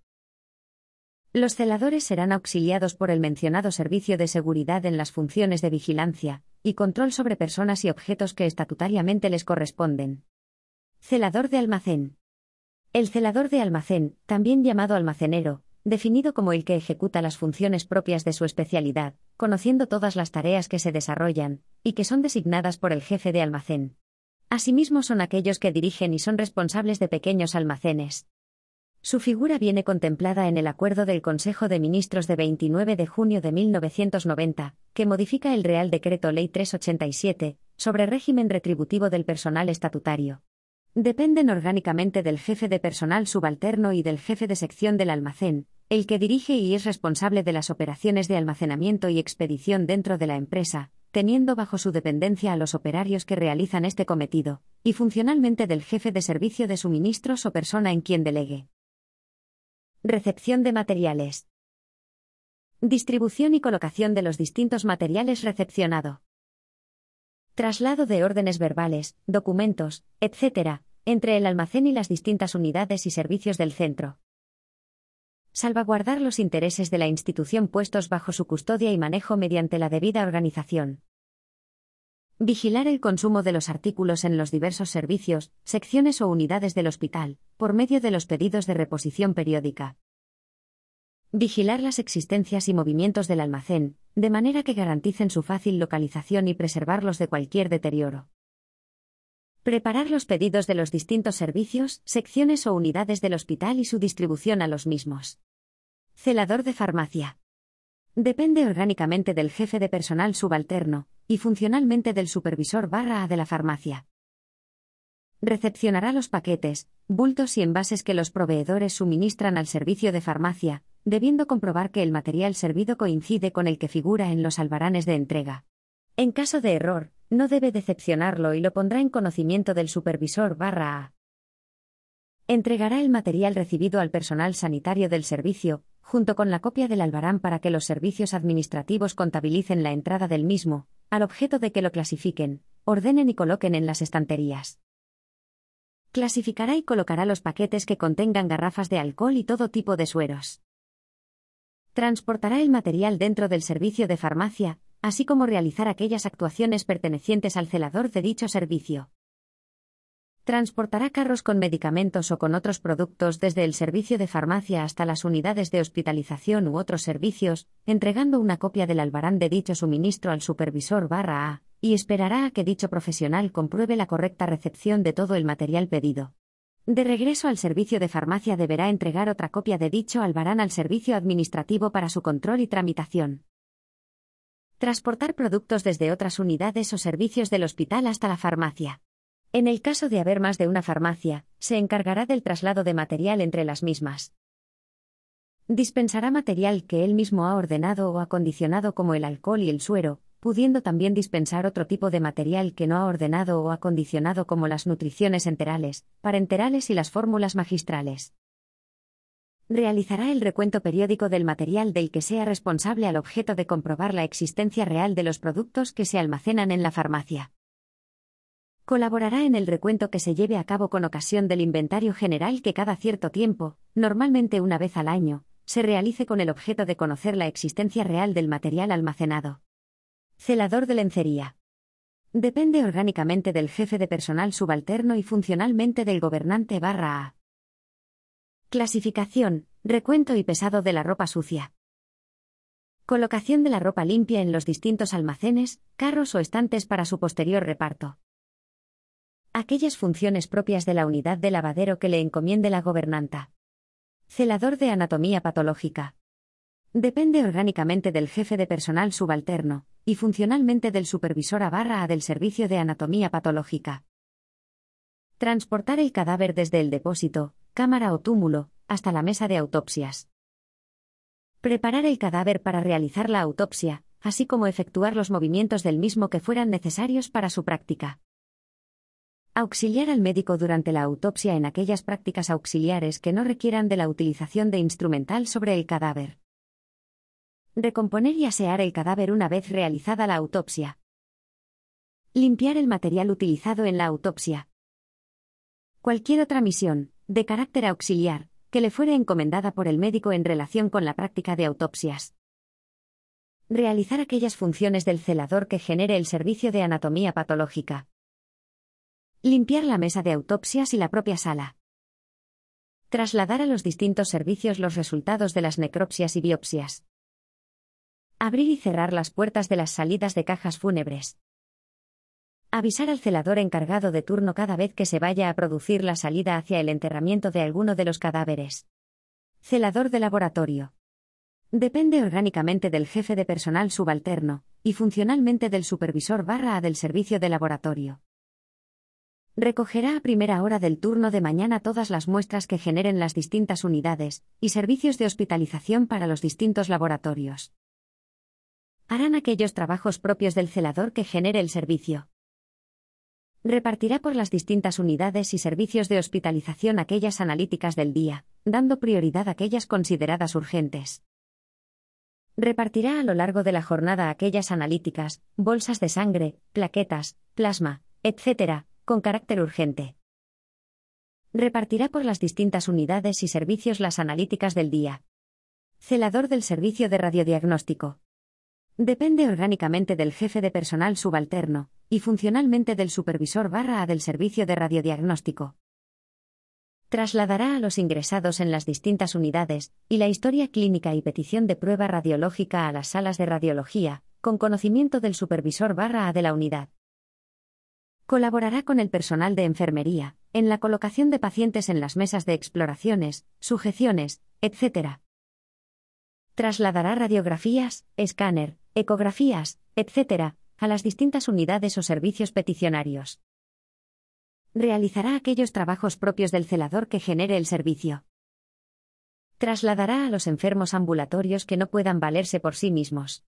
Los celadores serán auxiliados por el mencionado servicio de seguridad en las funciones de vigilancia y control sobre personas y objetos que estatutariamente les corresponden. Celador de almacén. El celador de almacén, también llamado almacenero, definido como el que ejecuta las funciones propias de su especialidad, conociendo todas las tareas que se desarrollan, y que son designadas por el jefe de almacén. Asimismo son aquellos que dirigen y son responsables de pequeños almacenes. Su figura viene contemplada en el Acuerdo del Consejo de Ministros de 29 de junio de 1990, que modifica el Real Decreto Ley 387, sobre régimen retributivo del personal estatutario. Dependen orgánicamente del jefe de personal subalterno y del jefe de sección del almacén, el que dirige y es responsable de las operaciones de almacenamiento y expedición dentro de la empresa, teniendo bajo su dependencia a los operarios que realizan este cometido, y funcionalmente del jefe de servicio de suministros o persona en quien delegue. Recepción de materiales. Distribución y colocación de los distintos materiales recepcionado. Traslado de órdenes verbales, documentos, etc., entre el almacén y las distintas unidades y servicios del centro. Salvaguardar los intereses de la institución puestos bajo su custodia y manejo mediante la debida organización. Vigilar el consumo de los artículos en los diversos servicios, secciones o unidades del hospital, por medio de los pedidos de reposición periódica. Vigilar las existencias y movimientos del almacén, de manera que garanticen su fácil localización y preservarlos de cualquier deterioro. Preparar los pedidos de los distintos servicios, secciones o unidades del hospital y su distribución a los mismos. Celador de farmacia. Depende orgánicamente del jefe de personal subalterno, y funcionalmente del supervisor/A de la farmacia. Recepcionará los paquetes, bultos y envases que los proveedores suministran al servicio de farmacia, debiendo comprobar que el material servido coincide con el que figura en los albaranes de entrega. En caso de error, no debe decepcionarlo y lo pondrá en conocimiento del supervisor/A. Entregará el material recibido al personal sanitario del servicio, junto con la copia del albarán para que los servicios administrativos contabilicen la entrada del mismo, al objeto de que lo clasifiquen, ordenen y coloquen en las estanterías. Clasificará y colocará los paquetes que contengan garrafas de alcohol y todo tipo de sueros. Transportará el material dentro del servicio de farmacia, así como realizar aquellas actuaciones pertenecientes al celador de dicho servicio. Transportará carros con medicamentos o con otros productos desde el servicio de farmacia hasta las unidades de hospitalización u otros servicios, entregando una copia del albarán de dicho suministro al supervisor/A, y esperará a que dicho profesional compruebe la correcta recepción de todo el material pedido. De regreso al servicio de farmacia deberá entregar otra copia de dicho albarán al servicio administrativo para su control y tramitación. Transportar productos desde otras unidades o servicios del hospital hasta la farmacia. En el caso de haber más de una farmacia, se encargará del traslado de material entre las mismas. Dispensará material que él mismo ha ordenado o acondicionado como el alcohol y el suero, pudiendo también dispensar otro tipo de material que no ha ordenado o acondicionado como las nutriciones enterales, parenterales y las fórmulas magistrales. Realizará el recuento periódico del material del que sea responsable al objeto de comprobar la existencia real de los productos que se almacenan en la farmacia. Colaborará en el recuento que se lleve a cabo con ocasión del inventario general que cada cierto tiempo, normalmente una vez al año, se realice con el objeto de conocer la existencia real del material almacenado. Celador de lencería. Depende orgánicamente del jefe de personal subalterno y funcionalmente del gobernante/A. Clasificación, recuento y pesado de la ropa sucia. Colocación de la ropa limpia en los distintos almacenes, carros o estantes para su posterior reparto. Aquellas funciones propias de la unidad de lavadero que le encomiende la gobernanta. Celador de anatomía patológica. Depende orgánicamente del jefe de personal subalterno, y funcionalmente del supervisor /A del servicio de anatomía patológica. Transportar el cadáver desde el depósito, cámara o túmulo, hasta la mesa de autopsias. Preparar el cadáver para realizar la autopsia, así como efectuar los movimientos del mismo que fueran necesarios para su práctica. Auxiliar al médico durante la autopsia en aquellas prácticas auxiliares que no requieran de la utilización de instrumental sobre el cadáver. Recomponer y asear el cadáver una vez realizada la autopsia. Limpiar el material utilizado en la autopsia. Cualquier otra misión, de carácter auxiliar, que le fuere encomendada por el médico en relación con la práctica de autopsias. Realizar aquellas funciones del celador que genere el servicio de anatomía patológica. Limpiar la mesa de autopsias y la propia sala. Trasladar a los distintos servicios los resultados de las necropsias y biopsias. Abrir y cerrar las puertas de las salidas de cajas fúnebres. Avisar al celador encargado de turno cada vez que se vaya a producir la salida hacia el enterramiento de alguno de los cadáveres. Celador de laboratorio. Depende orgánicamente del jefe de personal subalterno, y funcionalmente del supervisor /A del servicio de laboratorio. Recogerá a primera hora del turno de mañana todas las muestras que generen las distintas unidades y servicios de hospitalización para los distintos laboratorios. Harán aquellos trabajos propios del celador que genere el servicio. Repartirá por las distintas unidades y servicios de hospitalización aquellas analíticas del día, dando prioridad a aquellas consideradas urgentes. Repartirá a lo largo de la jornada aquellas analíticas, bolsas de sangre, plaquetas, plasma, etc., con carácter urgente. Repartirá por las distintas unidades y servicios las analíticas del día. Celador del servicio de radiodiagnóstico. Depende orgánicamente del jefe de personal subalterno, y funcionalmente del supervisor /A del servicio de radiodiagnóstico. Trasladará a los ingresados en las distintas unidades, y la historia clínica y petición de prueba radiológica a las salas de radiología, con conocimiento del supervisor /A de la unidad. Colaborará con el personal de enfermería, en la colocación de pacientes en las mesas de exploraciones, sujeciones, etc. Trasladará radiografías, escáner, ecografías, etc., a las distintas unidades o servicios peticionarios. Realizará aquellos trabajos propios del celador que genere el servicio. Trasladará a los enfermos ambulatorios que no puedan valerse por sí mismos.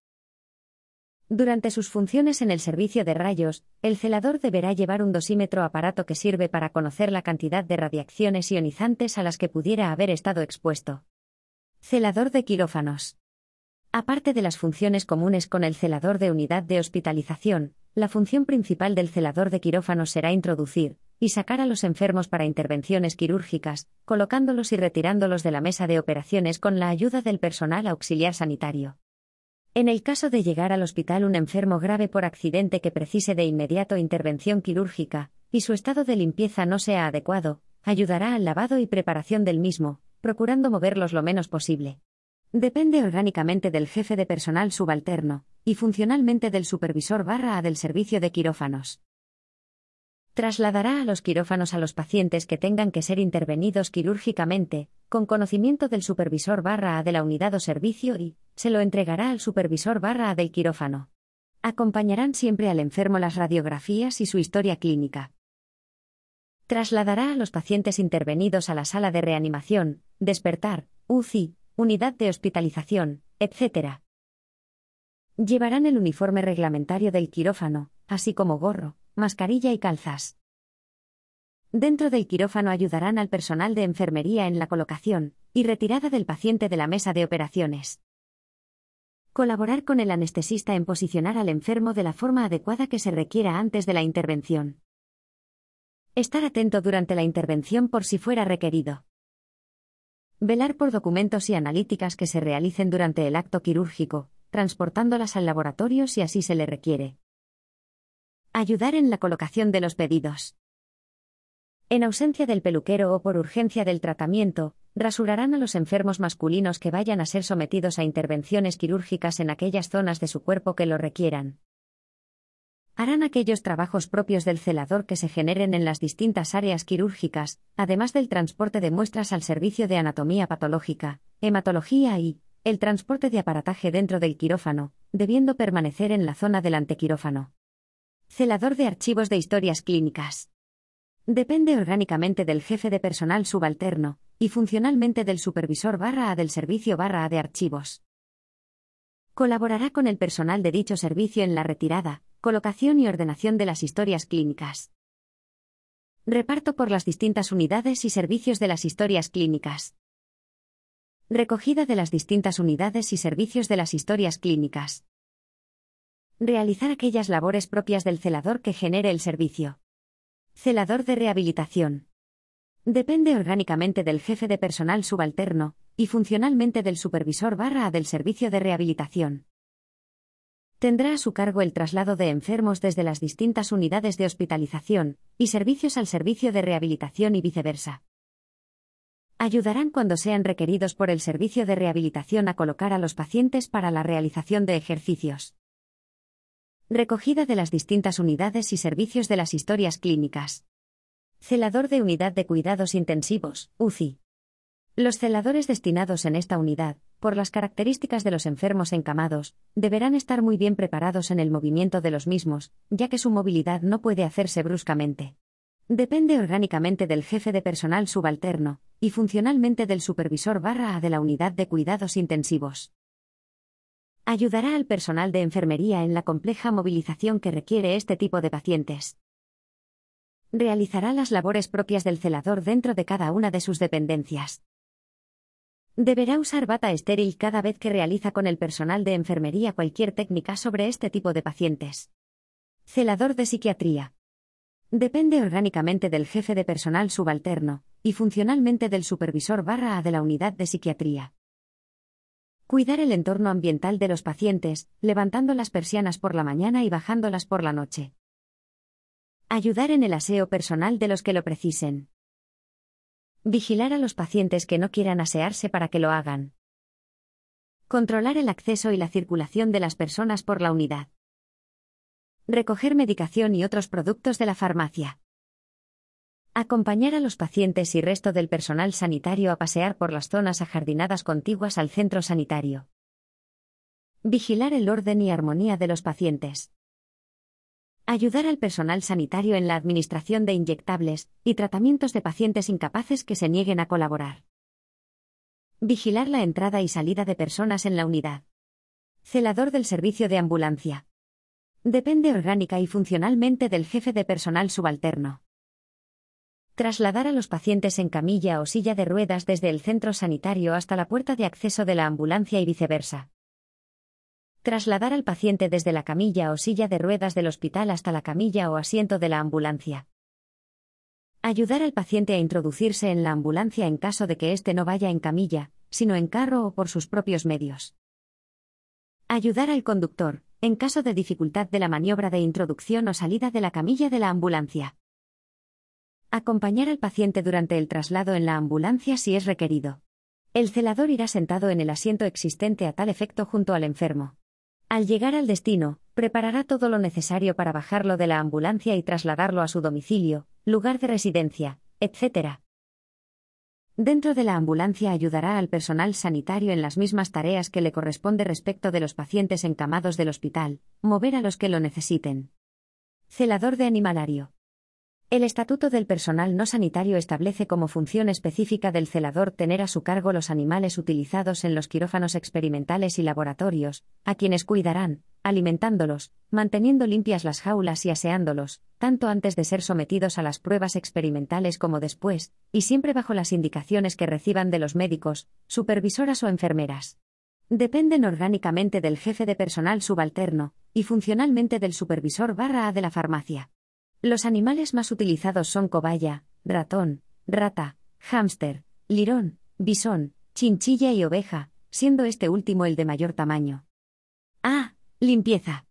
Durante sus funciones en el servicio de rayos, el celador deberá llevar un dosímetro aparato que sirve para conocer la cantidad de radiaciones ionizantes a las que pudiera haber estado expuesto. Celador de quirófanos. Aparte de las funciones comunes con el celador de unidad de hospitalización, la función principal del celador de quirófanos será introducir y sacar a los enfermos para intervenciones quirúrgicas, colocándolos y retirándolos de la mesa de operaciones con la ayuda del personal auxiliar sanitario. En el caso de llegar al hospital un enfermo grave por accidente que precise de inmediato intervención quirúrgica, y su estado de limpieza no sea adecuado, ayudará al lavado y preparación del mismo, procurando moverlos lo menos posible. Depende orgánicamente del jefe de personal subalterno, y funcionalmente del supervisor /A del servicio de quirófanos. Trasladará a los quirófanos a los pacientes que tengan que ser intervenidos quirúrgicamente, con conocimiento del supervisor /A de la unidad o servicio y se lo entregará al supervisor /A del quirófano. Acompañarán siempre al enfermo las radiografías y su historia clínica. Trasladará a los pacientes intervenidos a la sala de reanimación, despertar, UCI, unidad de hospitalización, etc. Llevarán el uniforme reglamentario del quirófano, así como gorro, mascarilla y calzas. Dentro del quirófano ayudarán al personal de enfermería en la colocación y retirada del paciente de la mesa de operaciones. Colaborar con el anestesista en posicionar al enfermo de la forma adecuada que se requiera antes de la intervención. Estar atento durante la intervención por si fuera requerido. Velar por documentos y analíticas que se realicen durante el acto quirúrgico, transportándolas al laboratorio si así se le requiere. Ayudar en la colocación de los pedidos. En ausencia del peluquero o por urgencia del tratamiento, rasurarán a los enfermos masculinos que vayan a ser sometidos a intervenciones quirúrgicas en aquellas zonas de su cuerpo que lo requieran. Harán aquellos trabajos propios del celador que se generen en las distintas áreas quirúrgicas, además del transporte de muestras al servicio de anatomía patológica, hematología y el transporte de aparataje dentro del quirófano, debiendo permanecer en la zona del antequirófano. Celador de archivos de historias clínicas. Depende orgánicamente del jefe de personal subalterno, y funcionalmente del supervisor/A del servicio/A de archivos. Colaborará con el personal de dicho servicio en la retirada, colocación y ordenación de las historias clínicas. Reparto por las distintas unidades y servicios de las historias clínicas. Recogida de las distintas unidades y servicios de las historias clínicas. Realizar aquellas labores propias del celador que genere el servicio. Celador de rehabilitación. Depende orgánicamente del jefe de personal subalterno, y funcionalmente del supervisor/A del servicio de rehabilitación. Tendrá a su cargo el traslado de enfermos desde las distintas unidades de hospitalización y servicios al servicio de rehabilitación y viceversa. Ayudarán cuando sean requeridos por el servicio de rehabilitación a colocar a los pacientes para la realización de ejercicios. Recogida de las distintas unidades y servicios de las historias clínicas. Celador de unidad de cuidados intensivos, UCI. Los celadores destinados en esta unidad, por las características de los enfermos encamados, deberán estar muy bien preparados en el movimiento de los mismos, ya que su movilidad no puede hacerse bruscamente. Depende orgánicamente del jefe de personal subalterno, y funcionalmente del supervisor/A de la unidad de cuidados intensivos. Ayudará al personal de enfermería en la compleja movilización que requiere este tipo de pacientes. Realizará las labores propias del celador dentro de cada una de sus dependencias. Deberá usar bata estéril cada vez que realiza con el personal de enfermería cualquier técnica sobre este tipo de pacientes. Celador de psiquiatría. Depende orgánicamente del jefe de personal subalterno, y funcionalmente del supervisor/A de la unidad de psiquiatría. Cuidar el entorno ambiental de los pacientes, levantando las persianas por la mañana y bajándolas por la noche. Ayudar en el aseo personal de los que lo precisen. Vigilar a los pacientes que no quieran asearse para que lo hagan. Controlar el acceso y la circulación de las personas por la unidad. Recoger medicación y otros productos de la farmacia. Acompañar a los pacientes y resto del personal sanitario a pasear por las zonas ajardinadas contiguas al centro sanitario. Vigilar el orden y armonía de los pacientes. Ayudar al personal sanitario en la administración de inyectables y tratamientos de pacientes incapaces que se nieguen a colaborar. Vigilar la entrada y salida de personas en la unidad. Celador del servicio de ambulancia. Depende orgánica y funcionalmente del jefe de personal subalterno. Trasladar a los pacientes en camilla o silla de ruedas desde el centro sanitario hasta la puerta de acceso de la ambulancia y viceversa. Trasladar al paciente desde la camilla o silla de ruedas del hospital hasta la camilla o asiento de la ambulancia. Ayudar al paciente a introducirse en la ambulancia en caso de que éste no vaya en camilla, sino en carro o por sus propios medios. Ayudar al conductor, en caso de dificultad de la maniobra de introducción o salida de la camilla de la ambulancia. Acompañar al paciente durante el traslado en la ambulancia si es requerido. El celador irá sentado en el asiento existente a tal efecto junto al enfermo. Al llegar al destino, preparará todo lo necesario para bajarlo de la ambulancia y trasladarlo a su domicilio, lugar de residencia, etc. Dentro de la ambulancia ayudará al personal sanitario en las mismas tareas que le corresponde respecto de los pacientes encamados del hospital, mover a los que lo necesiten. Celador de animalario. El Estatuto del Personal No Sanitario establece como función específica del celador tener a su cargo los animales utilizados en los quirófanos experimentales y laboratorios, a quienes cuidarán, alimentándolos, manteniendo limpias las jaulas y aseándolos, tanto antes de ser sometidos a las pruebas experimentales como después, y siempre bajo las indicaciones que reciban de los médicos, supervisoras o enfermeras. Dependen orgánicamente del jefe de personal subalterno, y funcionalmente del supervisor/A de la farmacia. Los animales más utilizados son cobaya, ratón, rata, hámster, lirón, bisón, chinchilla y oveja, siendo este último el de mayor tamaño. Limpieza.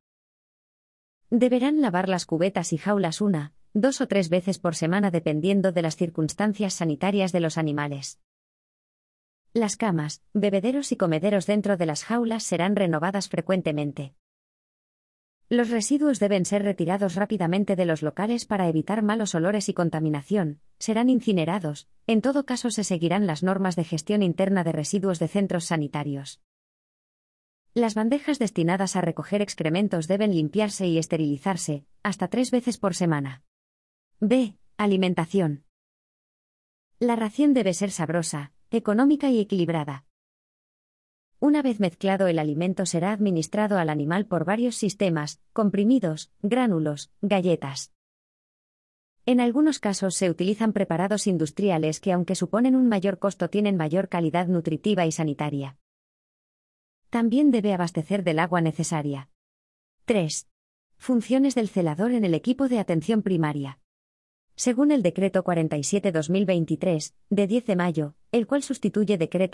Deberán lavar las cubetas y jaulas 1, 2 o 3 veces por semana dependiendo de las circunstancias sanitarias de los animales. Las camas, bebederos y comederos dentro de las jaulas serán renovadas frecuentemente. Los residuos deben ser retirados rápidamente de los locales para evitar malos olores y contaminación, serán incinerados, en todo caso se seguirán las normas de gestión interna de residuos de centros sanitarios. Las bandejas destinadas a recoger excrementos deben limpiarse y esterilizarse, hasta 3 veces por semana. B. Alimentación. La ración debe ser sabrosa, económica y equilibrada. Una vez mezclado el alimento será administrado al animal por varios sistemas, comprimidos, gránulos, galletas. En algunos casos se utilizan preparados industriales que, aunque suponen un mayor costo, tienen mayor calidad nutritiva y sanitaria. También debe abastecer del agua necesaria. 3. Funciones del celador en el equipo de atención primaria. Según el Decreto 47/2023, de 10 de mayo, el cual sustituye Decreto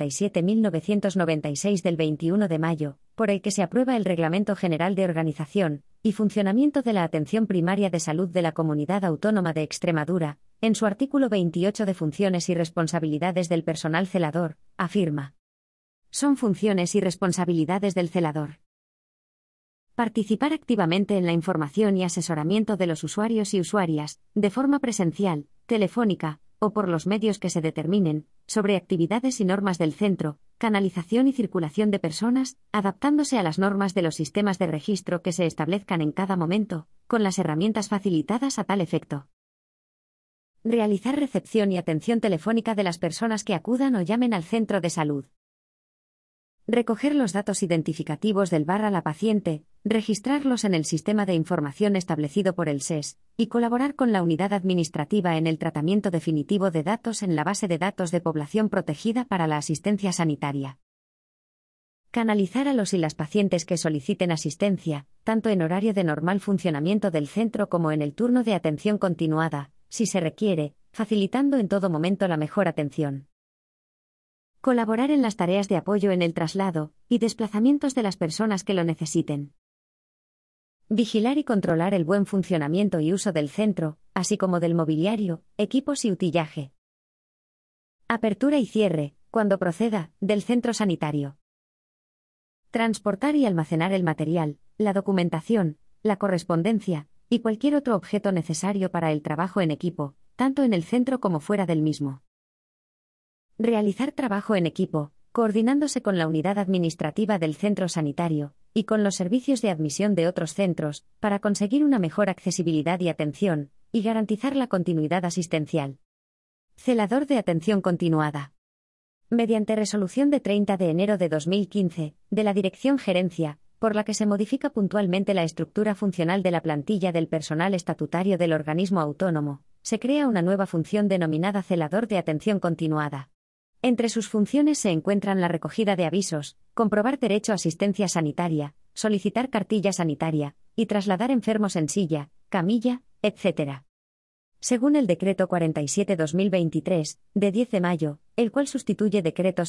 67.996 del 21 de mayo, por el que se aprueba el Reglamento General de Organización y Funcionamiento de la Atención Primaria de Salud de la Comunidad Autónoma de Extremadura, en su artículo 28 de Funciones y Responsabilidades del Personal Celador, afirma: son funciones y responsabilidades del celador participar activamente en la información y asesoramiento de los usuarios y usuarias, de forma presencial, telefónica, o por los medios que se determinen, sobre actividades y normas del centro, canalización y circulación de personas, adaptándose a las normas de los sistemas de registro que se establezcan en cada momento, con las herramientas facilitadas a tal efecto. Realizar recepción y atención telefónica de las personas que acudan o llamen al centro de salud. Recoger los datos identificativos del la paciente, registrarlos en el sistema de información establecido por el SES, y colaborar con la unidad administrativa en el tratamiento definitivo de datos en la base de datos de población protegida para la asistencia sanitaria. Canalizar a los y las pacientes que soliciten asistencia, tanto en horario de normal funcionamiento del centro como en el turno de atención continuada, si se requiere, facilitando en todo momento la mejor atención. Colaborar en las tareas de apoyo en el traslado y desplazamientos de las personas que lo necesiten. Vigilar y controlar el buen funcionamiento y uso del centro, así como del mobiliario, equipos y utillaje. Apertura y cierre, cuando proceda, del centro sanitario. Transportar y almacenar el material, la documentación, la correspondencia y cualquier otro objeto necesario para el trabajo en equipo, tanto en el centro como fuera del mismo. Realizar trabajo en equipo, coordinándose con la unidad administrativa del centro sanitario y con los servicios de admisión de otros centros, para conseguir una mejor accesibilidad y atención, y garantizar la continuidad asistencial. Celador de atención continuada. Mediante resolución de 30 de enero de 2015, de la Dirección Gerencia, por la que se modifica puntualmente la estructura funcional de la plantilla del personal estatutario del organismo autónomo, se crea una nueva función denominada celador de atención continuada. Entre sus funciones se encuentran la recogida de avisos, comprobar derecho a asistencia sanitaria, solicitar cartilla sanitaria, y trasladar enfermos en silla, camilla, etc. Según el Decreto 47/2023, de 10 de mayo, el cual sustituye Decreto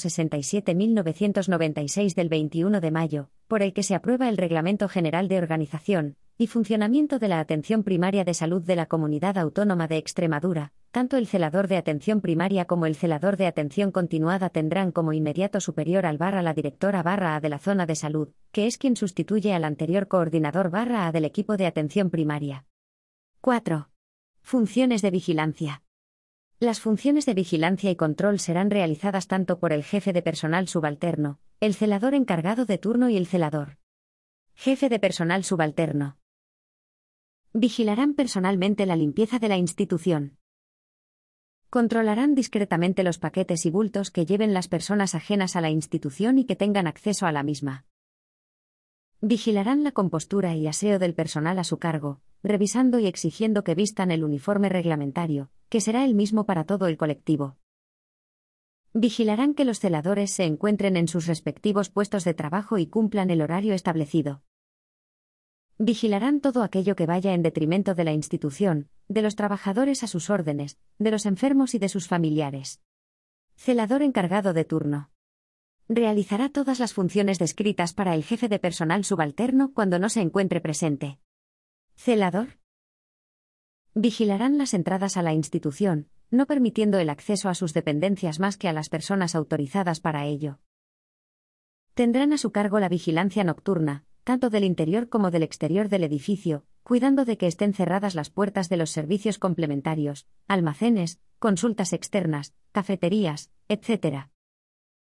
67.996 del 21 de mayo, por el que se aprueba el Reglamento General de Organización y Funcionamiento de la Atención Primaria de Salud de la Comunidad Autónoma de Extremadura, tanto el celador de atención primaria como el celador de atención continuada tendrán como inmediato superior al la directora A de la zona de salud, que es quien sustituye al anterior coordinador A del equipo de atención primaria. 4. Funciones de vigilancia. Las funciones de vigilancia y control serán realizadas tanto por el jefe de personal subalterno, el celador encargado de turno y el celador. Jefe de personal subalterno. Vigilarán personalmente la limpieza de la institución. Controlarán discretamente los paquetes y bultos que lleven las personas ajenas a la institución y que tengan acceso a la misma. Vigilarán la compostura y aseo del personal a su cargo, revisando y exigiendo que vistan el uniforme reglamentario, que será el mismo para todo el colectivo. Vigilarán que los celadores se encuentren en sus respectivos puestos de trabajo y cumplan el horario establecido. Vigilarán todo aquello que vaya en detrimento de la institución, de los trabajadores a sus órdenes, de los enfermos y de sus familiares. Celador encargado de turno. Realizará todas las funciones descritas para el jefe de personal subalterno cuando no se encuentre presente. Celador. Vigilarán las entradas a la institución, no permitiendo el acceso a sus dependencias más que a las personas autorizadas para ello. Tendrán a su cargo la vigilancia nocturna, tanto del interior como del exterior del edificio, cuidando de que estén cerradas las puertas de los servicios complementarios, almacenes, consultas externas, cafeterías, etc.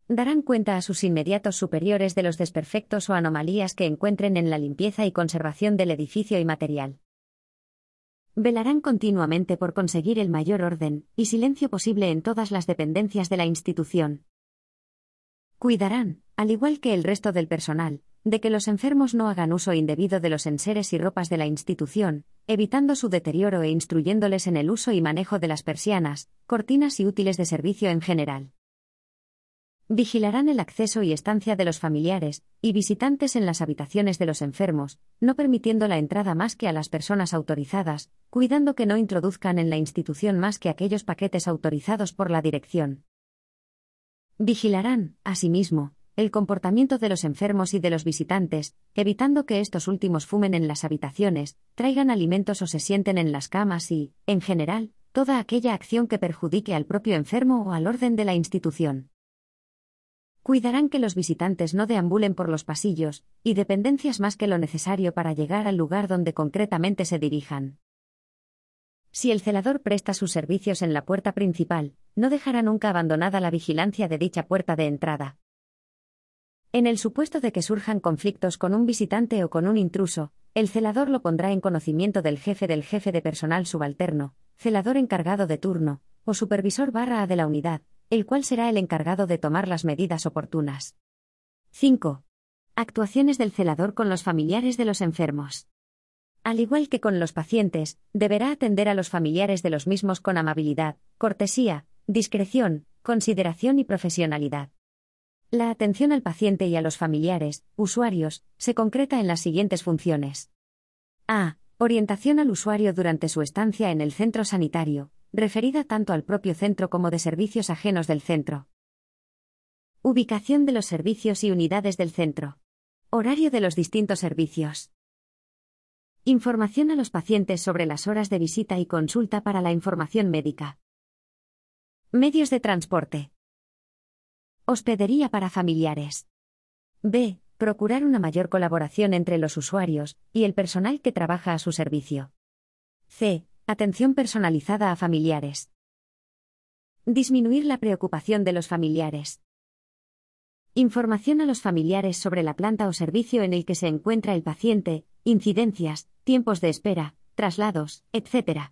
Darán cuenta a sus inmediatos superiores de los desperfectos o anomalías que encuentren en la limpieza y conservación del edificio y material. Velarán continuamente por conseguir el mayor orden y silencio posible en todas las dependencias de la institución. Cuidarán, al igual que el resto del personal, de que los enfermos no hagan uso indebido de los enseres y ropas de la institución, evitando su deterioro e instruyéndoles en el uso y manejo de las persianas, cortinas y útiles de servicio en general. Vigilarán el acceso y estancia de los familiares y visitantes en las habitaciones de los enfermos, no permitiendo la entrada más que a las personas autorizadas, cuidando que no introduzcan en la institución más que aquellos paquetes autorizados por la dirección. Vigilarán, asimismo, el comportamiento de los enfermos y de los visitantes, evitando que estos últimos fumen en las habitaciones, traigan alimentos o se sienten en las camas y, en general, toda aquella acción que perjudique al propio enfermo o al orden de la institución. Cuidarán que los visitantes no deambulen por los pasillos y dependencias más que lo necesario para llegar al lugar donde concretamente se dirijan. Si el celador presta sus servicios en la puerta principal, no dejará nunca abandonada la vigilancia de dicha puerta de entrada. En el supuesto de que surjan conflictos con un visitante o con un intruso, el celador lo pondrá en conocimiento del jefe de personal subalterno, celador encargado de turno, o supervisor /A de la unidad, el cual será el encargado de tomar las medidas oportunas. 5. Actuaciones del celador con los familiares de los enfermos. Al igual que con los pacientes, deberá atender a los familiares de los mismos con amabilidad, cortesía, discreción, consideración y profesionalidad. La atención al paciente y a los familiares, usuarios, se concreta en las siguientes funciones. A. Orientación al usuario durante su estancia en el centro sanitario, referida tanto al propio centro como de servicios ajenos del centro. Ubicación de los servicios y unidades del centro. Horario de los distintos servicios. Información a los pacientes sobre las horas de visita y consulta para la información médica. Medios de transporte. Hospedería para familiares. B. Procurar una mayor colaboración entre los usuarios y el personal que trabaja a su servicio. C. Atención personalizada a familiares. Disminuir la preocupación de los familiares. Información a los familiares sobre la planta o servicio en el que se encuentra el paciente, incidencias, tiempos de espera, traslados, etc.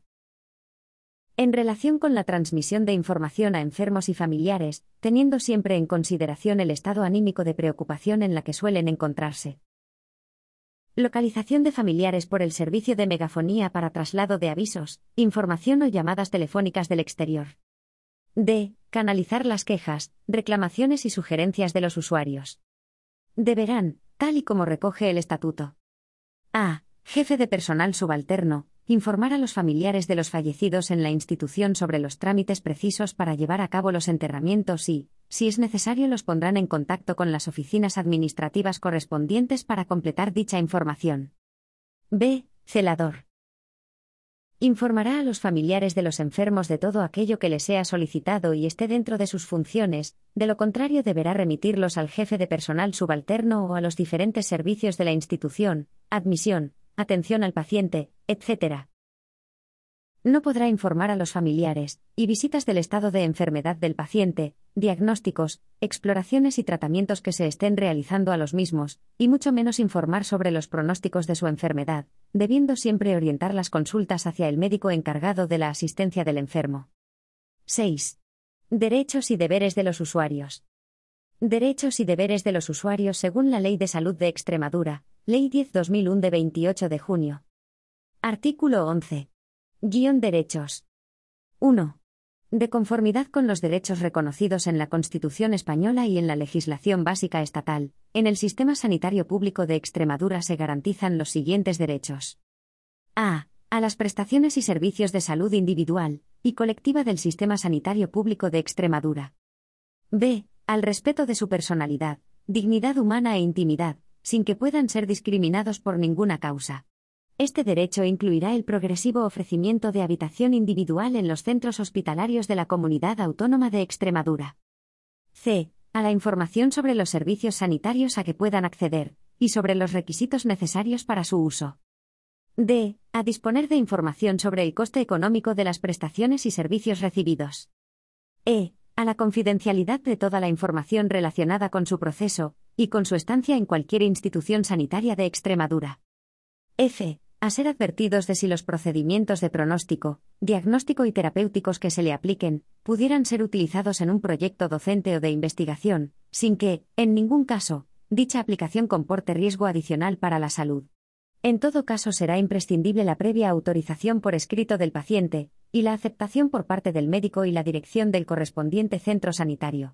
En relación con la transmisión de información a enfermos y familiares, teniendo siempre en consideración el estado anímico de preocupación en la que suelen encontrarse. Localización de familiares por el servicio de megafonía para traslado de avisos, información o llamadas telefónicas del exterior. D. Canalizar las quejas, reclamaciones y sugerencias de los usuarios. Deberán, tal y como recoge el estatuto. A. Jefe de personal subalterno, informar a los familiares de los fallecidos en la institución sobre los trámites precisos para llevar a cabo los enterramientos y, si es necesario, los pondrán en contacto con las oficinas administrativas correspondientes para completar dicha información. B. Celador. Informará a los familiares de los enfermos de todo aquello que les sea solicitado y esté dentro de sus funciones, de lo contrario deberá remitirlos al jefe de personal subalterno o a los diferentes servicios de la institución, admisión, atención al paciente, etc. No podrá informar a los familiares y visitas del estado de enfermedad del paciente, diagnósticos, exploraciones y tratamientos que se estén realizando a los mismos, y mucho menos informar sobre los pronósticos de su enfermedad, debiendo siempre orientar las consultas hacia el médico encargado de la asistencia del enfermo. 6. Derechos y deberes de los usuarios. Derechos y deberes de los usuarios según la Ley de Salud de Extremadura, Ley 10/2001 de 28 de junio. Artículo 11. Derechos. 1. De conformidad con los derechos reconocidos en la Constitución española y en la legislación básica estatal, en el sistema sanitario público de Extremadura se garantizan los siguientes derechos. A. A las prestaciones y servicios de salud individual y colectiva del sistema sanitario público de Extremadura. B. Al respeto de su personalidad, dignidad humana e intimidad, sin que puedan ser discriminados por ninguna causa. Este derecho incluirá el progresivo ofrecimiento de habitación individual en los centros hospitalarios de la Comunidad Autónoma de Extremadura. C. A la información sobre los servicios sanitarios a que puedan acceder, y sobre los requisitos necesarios para su uso. D. A disponer de información sobre el coste económico de las prestaciones y servicios recibidos. E. A la confidencialidad de toda la información relacionada con su proceso y con su estancia en cualquier institución sanitaria de Extremadura. F. A ser advertidos de si los procedimientos de pronóstico, diagnóstico y terapéuticos que se le apliquen pudieran ser utilizados en un proyecto docente o de investigación, sin que, en ningún caso, dicha aplicación comporte riesgo adicional para la salud. En todo caso, será imprescindible la previa autorización por escrito del paciente y la aceptación por parte del médico y la dirección del correspondiente centro sanitario.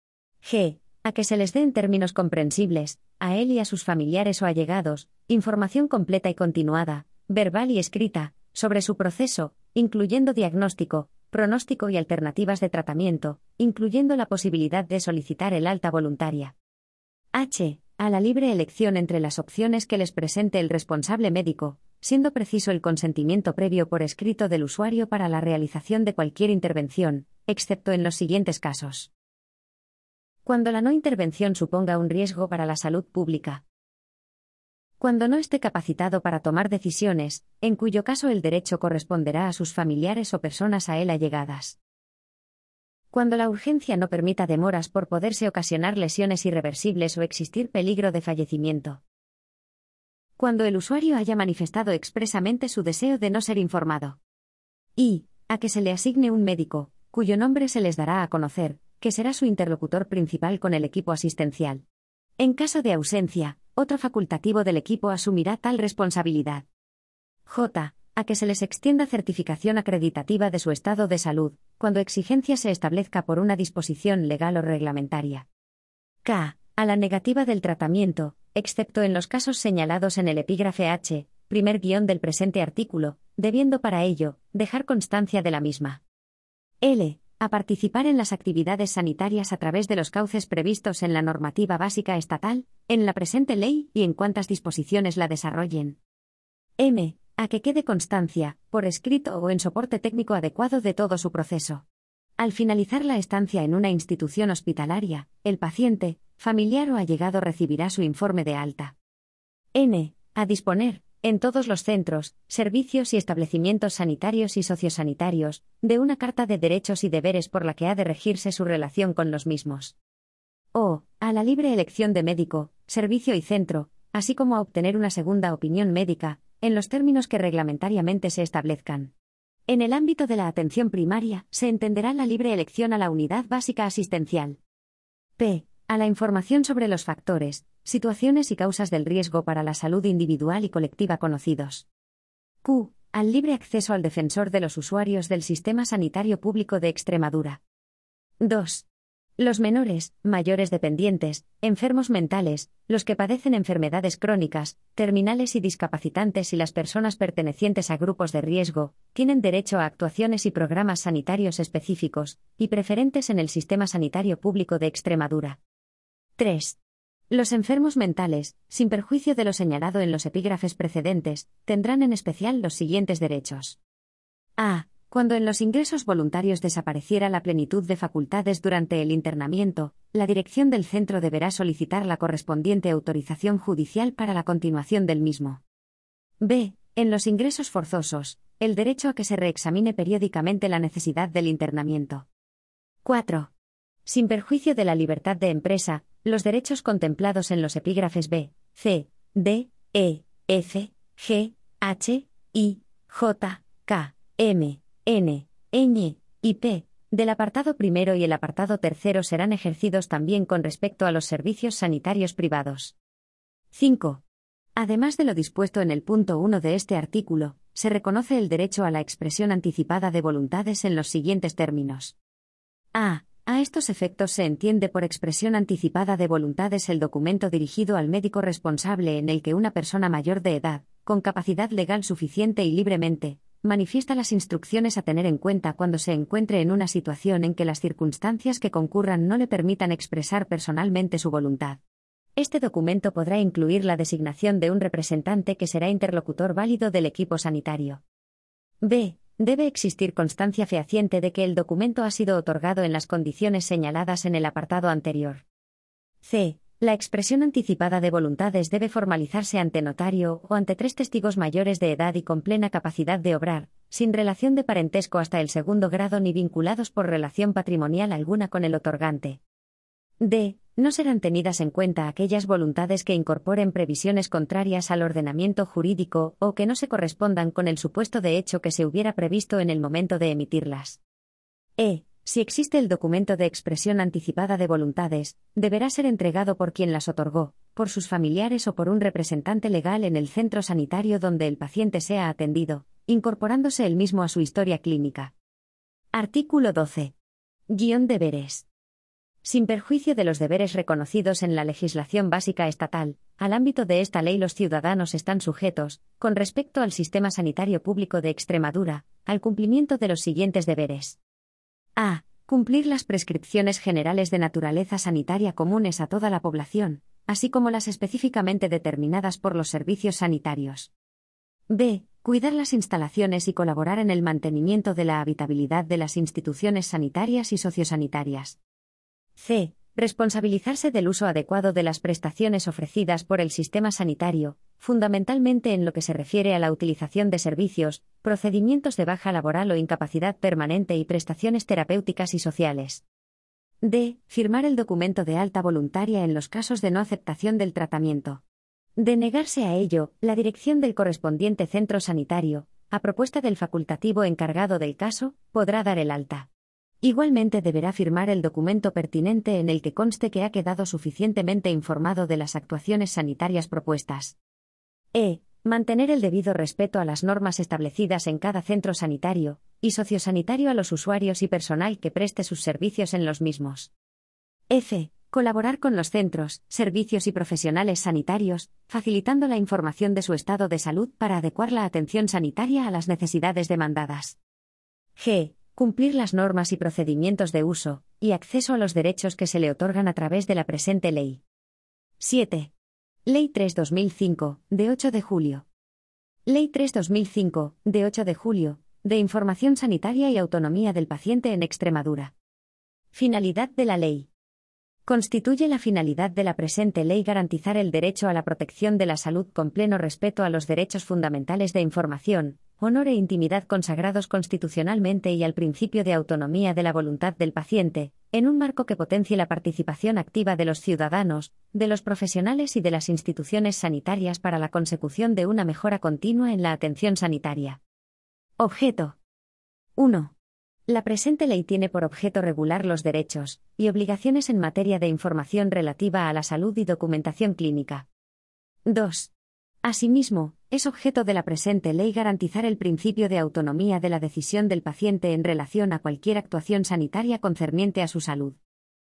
G. A que se les dé en términos comprensibles, a él y a sus familiares o allegados, información completa y continuada, verbal y escrita, sobre su proceso, incluyendo diagnóstico, pronóstico y alternativas de tratamiento, incluyendo la posibilidad de solicitar el alta voluntaria. H. A la libre elección entre las opciones que les presente el responsable médico, siendo preciso el consentimiento previo por escrito del usuario para la realización de cualquier intervención, excepto en los siguientes casos. Cuando la no intervención suponga un riesgo para la salud pública. Cuando no esté capacitado para tomar decisiones, en cuyo caso el derecho corresponderá a sus familiares o personas a él allegadas. Cuando la urgencia no permita demoras por poderse ocasionar lesiones irreversibles o existir peligro de fallecimiento. Cuando el usuario haya manifestado expresamente su deseo de no ser informado. Y, a que se le asigne un médico, cuyo nombre se les dará a conocer, que será su interlocutor principal con el equipo asistencial. En caso de ausencia, otro facultativo del equipo asumirá tal responsabilidad. J. A que se les extienda certificación acreditativa de su estado de salud, cuando exigencia se establezca por una disposición legal o reglamentaria. K. A la negativa del tratamiento, excepto en los casos señalados en el epígrafe H, primer guión del presente artículo, debiendo para ello dejar constancia de la misma. L. A participar en las actividades sanitarias a través de los cauces previstos en la normativa básica estatal, en la presente ley y en cuantas disposiciones la desarrollen. M. A que quede constancia, por escrito o en soporte técnico adecuado de todo su proceso. Al finalizar la estancia en una institución hospitalaria, el paciente, familiar o allegado recibirá su informe de alta. N. A disponer, en todos los centros, servicios y establecimientos sanitarios y sociosanitarios, de una carta de derechos y deberes por la que ha de regirse su relación con los mismos. O. A la libre elección de médico, servicio y centro, así como a obtener una segunda opinión médica, en los términos que reglamentariamente se establezcan. En el ámbito de la atención primaria, se entenderá la libre elección a la unidad básica asistencial. P. A la información sobre los factores, situaciones y causas del riesgo para la salud individual y colectiva conocidos. Q. Al libre acceso al defensor de los usuarios del Sistema Sanitario Público de Extremadura. 2. Los menores, mayores dependientes, enfermos mentales, los que padecen enfermedades crónicas, terminales y discapacitantes y las personas pertenecientes a grupos de riesgo, tienen derecho a actuaciones y programas sanitarios específicos y preferentes en el Sistema Sanitario Público de Extremadura. 3. Los enfermos mentales, sin perjuicio de lo señalado en los epígrafes precedentes, tendrán en especial los siguientes derechos. A. Cuando en los ingresos voluntarios desapareciera la plenitud de facultades durante el internamiento, la dirección del centro deberá solicitar la correspondiente autorización judicial para la continuación del mismo. B. En los ingresos forzosos, el derecho a que se reexamine periódicamente la necesidad del internamiento. 4. Sin perjuicio de la libertad de empresa, los derechos contemplados en los epígrafes B, C, D, E, F, G, H, I, J, K, M, N, Ñ y P, del apartado primero y el apartado tercero serán ejercidos también con respecto a los servicios sanitarios privados. 5. Además de lo dispuesto en el punto 1 de este artículo, se reconoce el derecho a la expresión anticipada de voluntades en los siguientes términos. A. A estos efectos se entiende por expresión anticipada de voluntades el documento dirigido al médico responsable en el que una persona mayor de edad, con capacidad legal suficiente y libremente, manifiesta las instrucciones a tener en cuenta cuando se encuentre en una situación en que las circunstancias que concurran no le permitan expresar personalmente su voluntad. Este documento podrá incluir la designación de un representante que será interlocutor válido del equipo sanitario. B. Debe existir constancia fehaciente de que el documento ha sido otorgado en las condiciones señaladas en el apartado anterior. C. La expresión anticipada de voluntades debe formalizarse ante notario o ante 3 testigos mayores de edad y con plena capacidad de obrar, sin relación de parentesco hasta el segundo grado ni vinculados por relación patrimonial alguna con el otorgante. D. No serán tenidas en cuenta aquellas voluntades que incorporen previsiones contrarias al ordenamiento jurídico o que no se correspondan con el supuesto de hecho que se hubiera previsto en el momento de emitirlas. E. Si existe el documento de expresión anticipada de voluntades, deberá ser entregado por quien las otorgó, por sus familiares o por un representante legal en el centro sanitario donde el paciente sea atendido, incorporándose el mismo a su historia clínica. Artículo 12. Deberes. Sin perjuicio de los deberes reconocidos en la legislación básica estatal, al ámbito de esta ley los ciudadanos están sujetos, con respecto al sistema sanitario público de Extremadura, al cumplimiento de los siguientes deberes. A. Cumplir las prescripciones generales de naturaleza sanitaria comunes a toda la población, así como las específicamente determinadas por los servicios sanitarios. B. Cuidar las instalaciones y colaborar en el mantenimiento de la habitabilidad de las instituciones sanitarias y sociosanitarias. C. Responsabilizarse del uso adecuado de las prestaciones ofrecidas por el sistema sanitario, fundamentalmente en lo que se refiere a la utilización de servicios, procedimientos de baja laboral o incapacidad permanente y prestaciones terapéuticas y sociales. D. Firmar el documento de alta voluntaria en los casos de no aceptación del tratamiento. De negarse a ello, la dirección del correspondiente centro sanitario, a propuesta del facultativo encargado del caso, podrá dar el alta. Igualmente deberá firmar el documento pertinente en el que conste que ha quedado suficientemente informado de las actuaciones sanitarias propuestas. E. Mantener el debido respeto a las normas establecidas en cada centro sanitario y sociosanitario a los usuarios y personal que preste sus servicios en los mismos. F. Colaborar con los centros, servicios y profesionales sanitarios, facilitando la información de su estado de salud para adecuar la atención sanitaria a las necesidades demandadas. G. Cumplir las normas y procedimientos de uso y acceso a los derechos que se le otorgan a través de la presente ley. 7. Ley 3/2005, de 8 de julio. Ley 3/2005, de 8 de julio, de Información Sanitaria y Autonomía del Paciente en Extremadura. Finalidad de la ley. Constituye la finalidad de la presente ley garantizar el derecho a la protección de la salud con pleno respeto a los derechos fundamentales de información, honor e intimidad consagrados constitucionalmente y al principio de autonomía de la voluntad del paciente, en un marco que potencie la participación activa de los ciudadanos, de los profesionales y de las instituciones sanitarias para la consecución de una mejora continua en la atención sanitaria. Objeto. 1. La presente ley tiene por objeto regular los derechos y obligaciones en materia de información relativa a la salud y documentación clínica. 2. Asimismo, es objeto de la presente ley garantizar el principio de autonomía de la decisión del paciente en relación a cualquier actuación sanitaria concerniente a su salud.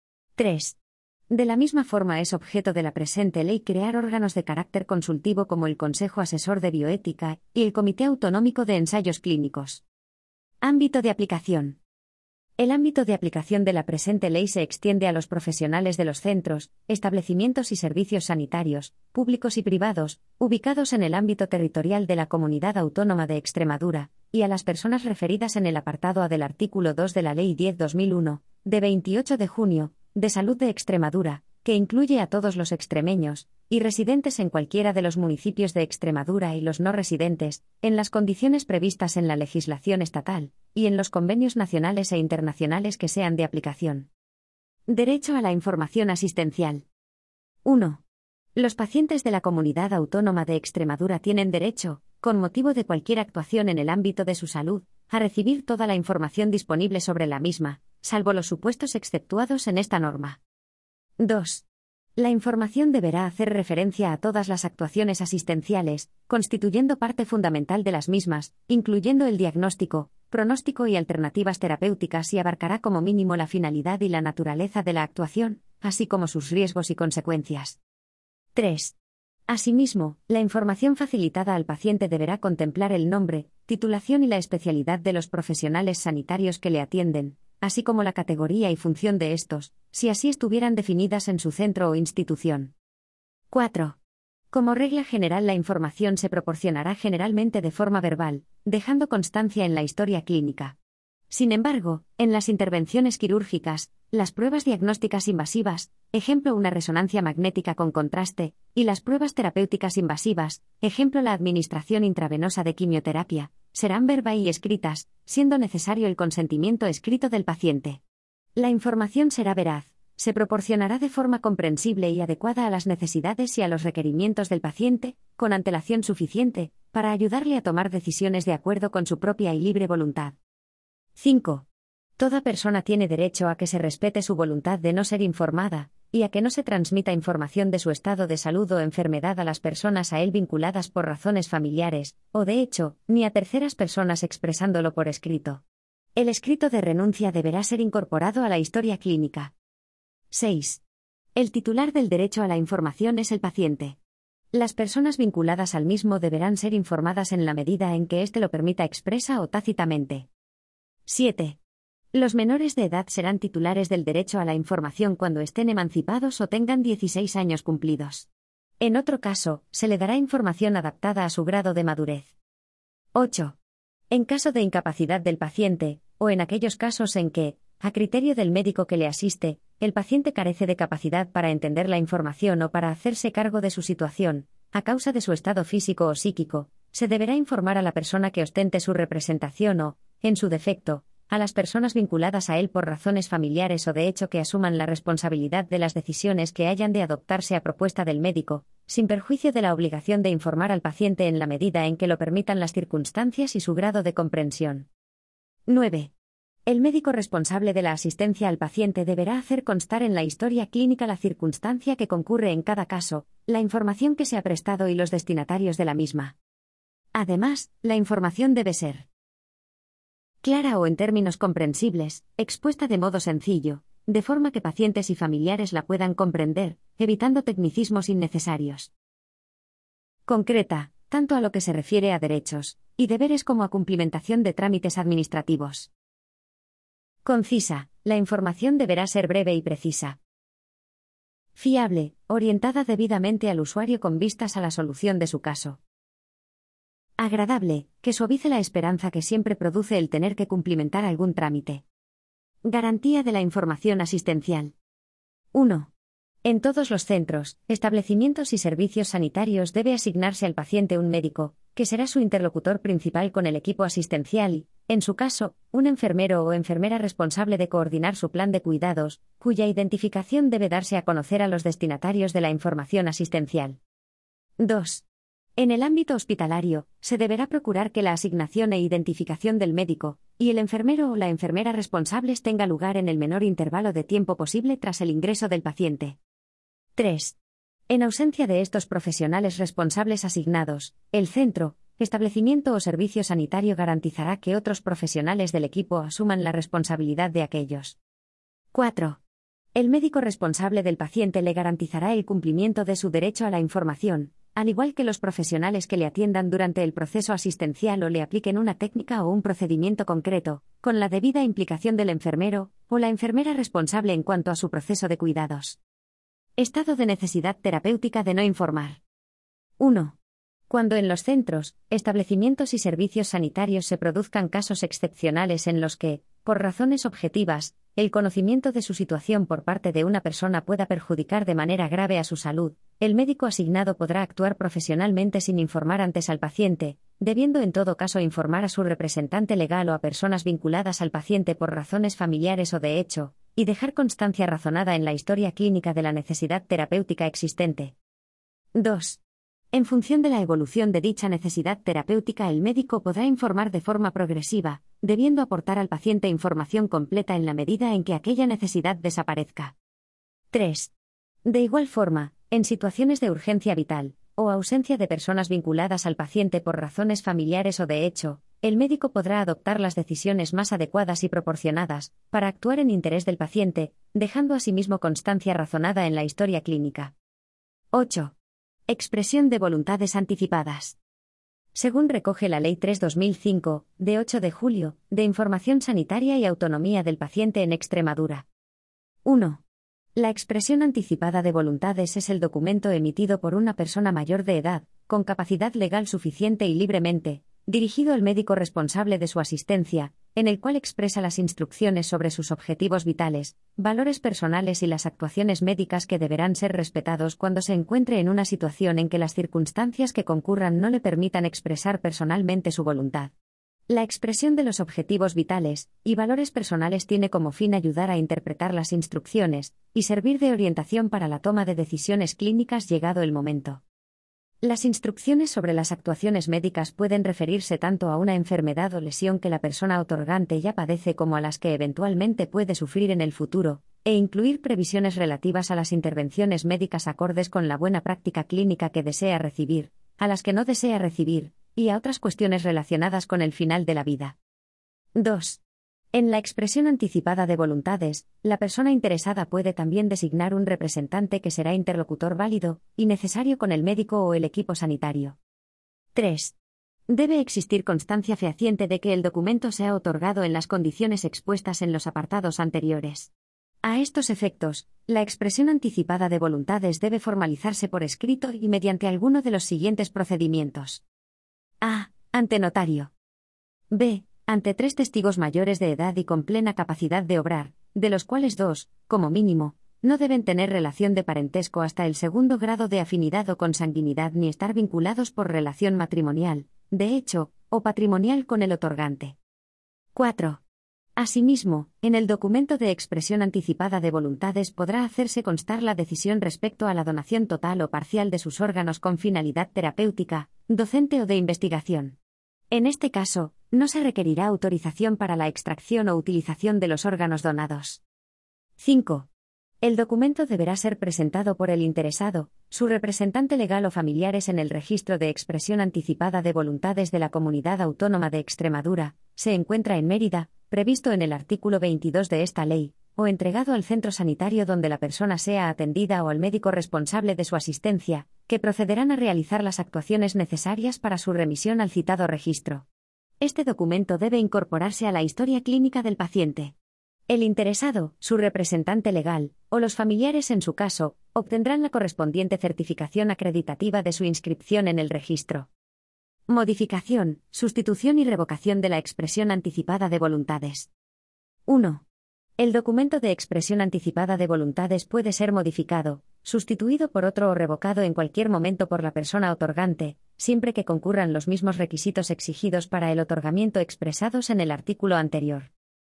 3. De la misma forma es objeto de la presente ley crear órganos de carácter consultivo como el Consejo Asesor de Bioética y el Comité Autonómico de Ensayos Clínicos. Ámbito de aplicación. El ámbito de aplicación de la presente ley se extiende a los profesionales de los centros, establecimientos y servicios sanitarios, públicos y privados, ubicados en el ámbito territorial de la Comunidad Autónoma de Extremadura, y a las personas referidas en el apartado A del artículo 2 de la Ley 10/2001, de 28 de junio, de Salud de Extremadura, que incluye a todos los extremeños, y residentes en cualquiera de los municipios de Extremadura y los no residentes, en las condiciones previstas en la legislación estatal, y en los convenios nacionales e internacionales que sean de aplicación. Derecho a la información asistencial. 1. Los pacientes de la Comunidad Autónoma de Extremadura tienen derecho, con motivo de cualquier actuación en el ámbito de su salud, a recibir toda la información disponible sobre la misma, salvo los supuestos exceptuados en esta norma. 2. La información deberá hacer referencia a todas las actuaciones asistenciales, constituyendo parte fundamental de las mismas, incluyendo el diagnóstico, pronóstico y alternativas terapéuticas y abarcará como mínimo la finalidad y la naturaleza de la actuación, así como sus riesgos y consecuencias. 3. Asimismo, la información facilitada al paciente deberá contemplar el nombre, titulación y la especialidad de los profesionales sanitarios que le atienden, así como la categoría y función de estos, si así estuvieran definidas en su centro o institución. 4. Como regla general, la información se proporcionará generalmente de forma verbal, dejando constancia en la historia clínica. Sin embargo, en las intervenciones quirúrgicas, las pruebas diagnósticas invasivas, ejemplo una resonancia magnética con contraste, y las pruebas terapéuticas invasivas, ejemplo la administración intravenosa de quimioterapia, serán verbal y escritas, siendo necesario el consentimiento escrito del paciente. La información será veraz, se proporcionará de forma comprensible y adecuada a las necesidades y a los requerimientos del paciente, con antelación suficiente, para ayudarle a tomar decisiones de acuerdo con su propia y libre voluntad. 5. Toda persona tiene derecho a que se respete su voluntad de no ser informada, y a que no se transmita información de su estado de salud o enfermedad a las personas a él vinculadas por razones familiares, o de hecho, ni a terceras personas expresándolo por escrito. El escrito de renuncia deberá ser incorporado a la historia clínica. 6. El titular del derecho a la información es el paciente. Las personas vinculadas al mismo deberán ser informadas en la medida en que éste lo permita expresa o tácitamente. 7. Los menores de edad serán titulares del derecho a la información cuando estén emancipados o tengan 16 años cumplidos. En otro caso, se le dará información adaptada a su grado de madurez. 8. En caso de incapacidad del paciente, o en aquellos casos en que, a criterio del médico que le asiste, el paciente carece de capacidad para entender la información o para hacerse cargo de su situación, a causa de su estado físico o psíquico, se deberá informar a la persona que ostente su representación o, en su defecto, a las personas vinculadas a él por razones familiares o de hecho que asuman la responsabilidad de las decisiones que hayan de adoptarse a propuesta del médico, sin perjuicio de la obligación de informar al paciente en la medida en que lo permitan las circunstancias y su grado de comprensión. 9. El médico responsable de la asistencia al paciente deberá hacer constar en la historia clínica la circunstancia que concurre en cada caso, la información que se ha prestado y los destinatarios de la misma. Además, la información debe ser clara o en términos comprensibles, expuesta de modo sencillo, de forma que pacientes y familiares la puedan comprender, evitando tecnicismos innecesarios. Concreta, tanto a lo que se refiere a derechos y deberes como a cumplimentación de trámites administrativos. Concisa, la información deberá ser breve y precisa. Fiable, orientada debidamente al usuario con vistas a la solución de su caso. Agradable, que suavice la esperanza que siempre produce el tener que cumplimentar algún trámite. Garantía de la información asistencial. 1. En todos los centros, establecimientos y servicios sanitarios debe asignarse al paciente un médico, que será su interlocutor principal con el equipo asistencial y, en su caso, un enfermero o enfermera responsable de coordinar su plan de cuidados, cuya identificación debe darse a conocer a los destinatarios de la información asistencial. 2. En el ámbito hospitalario, se deberá procurar que la asignación e identificación del médico y el enfermero o la enfermera responsables tenga lugar en el menor intervalo de tiempo posible tras el ingreso del paciente. 3. En ausencia de estos profesionales responsables asignados, el centro, establecimiento o servicio sanitario garantizará que otros profesionales del equipo asuman la responsabilidad de aquellos. 4. El médico responsable del paciente le garantizará el cumplimiento de su derecho a la información, al igual que los profesionales que le atiendan durante el proceso asistencial o le apliquen una técnica o un procedimiento concreto, con la debida implicación del enfermero o la enfermera responsable en cuanto a su proceso de cuidados. Estado de necesidad terapéutica de no informar. 1. Cuando en los centros, establecimientos y servicios sanitarios se produzcan casos excepcionales en los que, por razones objetivas, el conocimiento de su situación por parte de una persona pueda perjudicar de manera grave a su salud, el médico asignado podrá actuar profesionalmente sin informar antes al paciente, debiendo en todo caso informar a su representante legal o a personas vinculadas al paciente por razones familiares o de hecho, y dejar constancia razonada en la historia clínica de la necesidad terapéutica existente. 2. En función de la evolución de dicha necesidad terapéutica, el médico podrá informar de forma progresiva, debiendo aportar al paciente información completa en la medida en que aquella necesidad desaparezca. 3. De igual forma, en situaciones de urgencia vital, o ausencia de personas vinculadas al paciente por razones familiares o de hecho, el médico podrá adoptar las decisiones más adecuadas y proporcionadas, para actuar en interés del paciente, dejando asimismo constancia razonada en la historia clínica. 8. Expresión de voluntades anticipadas. Según recoge la Ley 3/2005, de 8 de julio, de Información Sanitaria y Autonomía del Paciente en Extremadura. 1. La expresión anticipada de voluntades es el documento emitido por una persona mayor de edad, con capacidad legal suficiente y libremente, dirigido al médico responsable de su asistencia, en el cual expresa las instrucciones sobre sus objetivos vitales, valores personales y las actuaciones médicas que deberán ser respetados cuando se encuentre en una situación en que las circunstancias que concurran no le permitan expresar personalmente su voluntad. La expresión de los objetivos vitales y valores personales tiene como fin ayudar a interpretar las instrucciones y servir de orientación para la toma de decisiones clínicas llegado el momento. Las instrucciones sobre las actuaciones médicas pueden referirse tanto a una enfermedad o lesión que la persona otorgante ya padece como a las que eventualmente puede sufrir en el futuro, e incluir previsiones relativas a las intervenciones médicas acordes con la buena práctica clínica que desea recibir, a las que no desea recibir, y a otras cuestiones relacionadas con el final de la vida. 2. En la expresión anticipada de voluntades, la persona interesada puede también designar un representante que será interlocutor válido y necesario con el médico o el equipo sanitario. 3. Debe existir constancia fehaciente de que el documento se ha otorgado en las condiciones expuestas en los apartados anteriores. A estos efectos, la expresión anticipada de voluntades debe formalizarse por escrito y mediante alguno de los siguientes procedimientos. A. Ante notario. B. Ante 3 testigos mayores de edad y con plena capacidad de obrar, de los cuales 2, como mínimo, no deben tener relación de parentesco hasta el 2º grado de afinidad o consanguinidad ni estar vinculados por relación matrimonial, de hecho, o patrimonial con el otorgante. 4. Asimismo, en el documento de expresión anticipada de voluntades podrá hacerse constar la decisión respecto a la donación total o parcial de sus órganos con finalidad terapéutica, docente o de investigación. En este caso, no se requerirá autorización para la extracción o utilización de los órganos donados. 5. El documento deberá ser presentado por el interesado, su representante legal o familiares en el registro de expresión anticipada de voluntades de la Comunidad Autónoma de Extremadura, se encuentra en Mérida, previsto en el artículo 22 de esta ley, o entregado al centro sanitario donde la persona sea atendida o al médico responsable de su asistencia, que procederán a realizar las actuaciones necesarias para su remisión al citado registro. Este documento debe incorporarse a la historia clínica del paciente. El interesado, su representante legal, o los familiares en su caso, obtendrán la correspondiente certificación acreditativa de su inscripción en el registro. Modificación, sustitución y revocación de la expresión anticipada de voluntades. 1. El documento de expresión anticipada de voluntades puede ser modificado, sustituido por otro o revocado en cualquier momento por la persona otorgante, siempre que concurran los mismos requisitos exigidos para el otorgamiento expresados en el artículo anterior.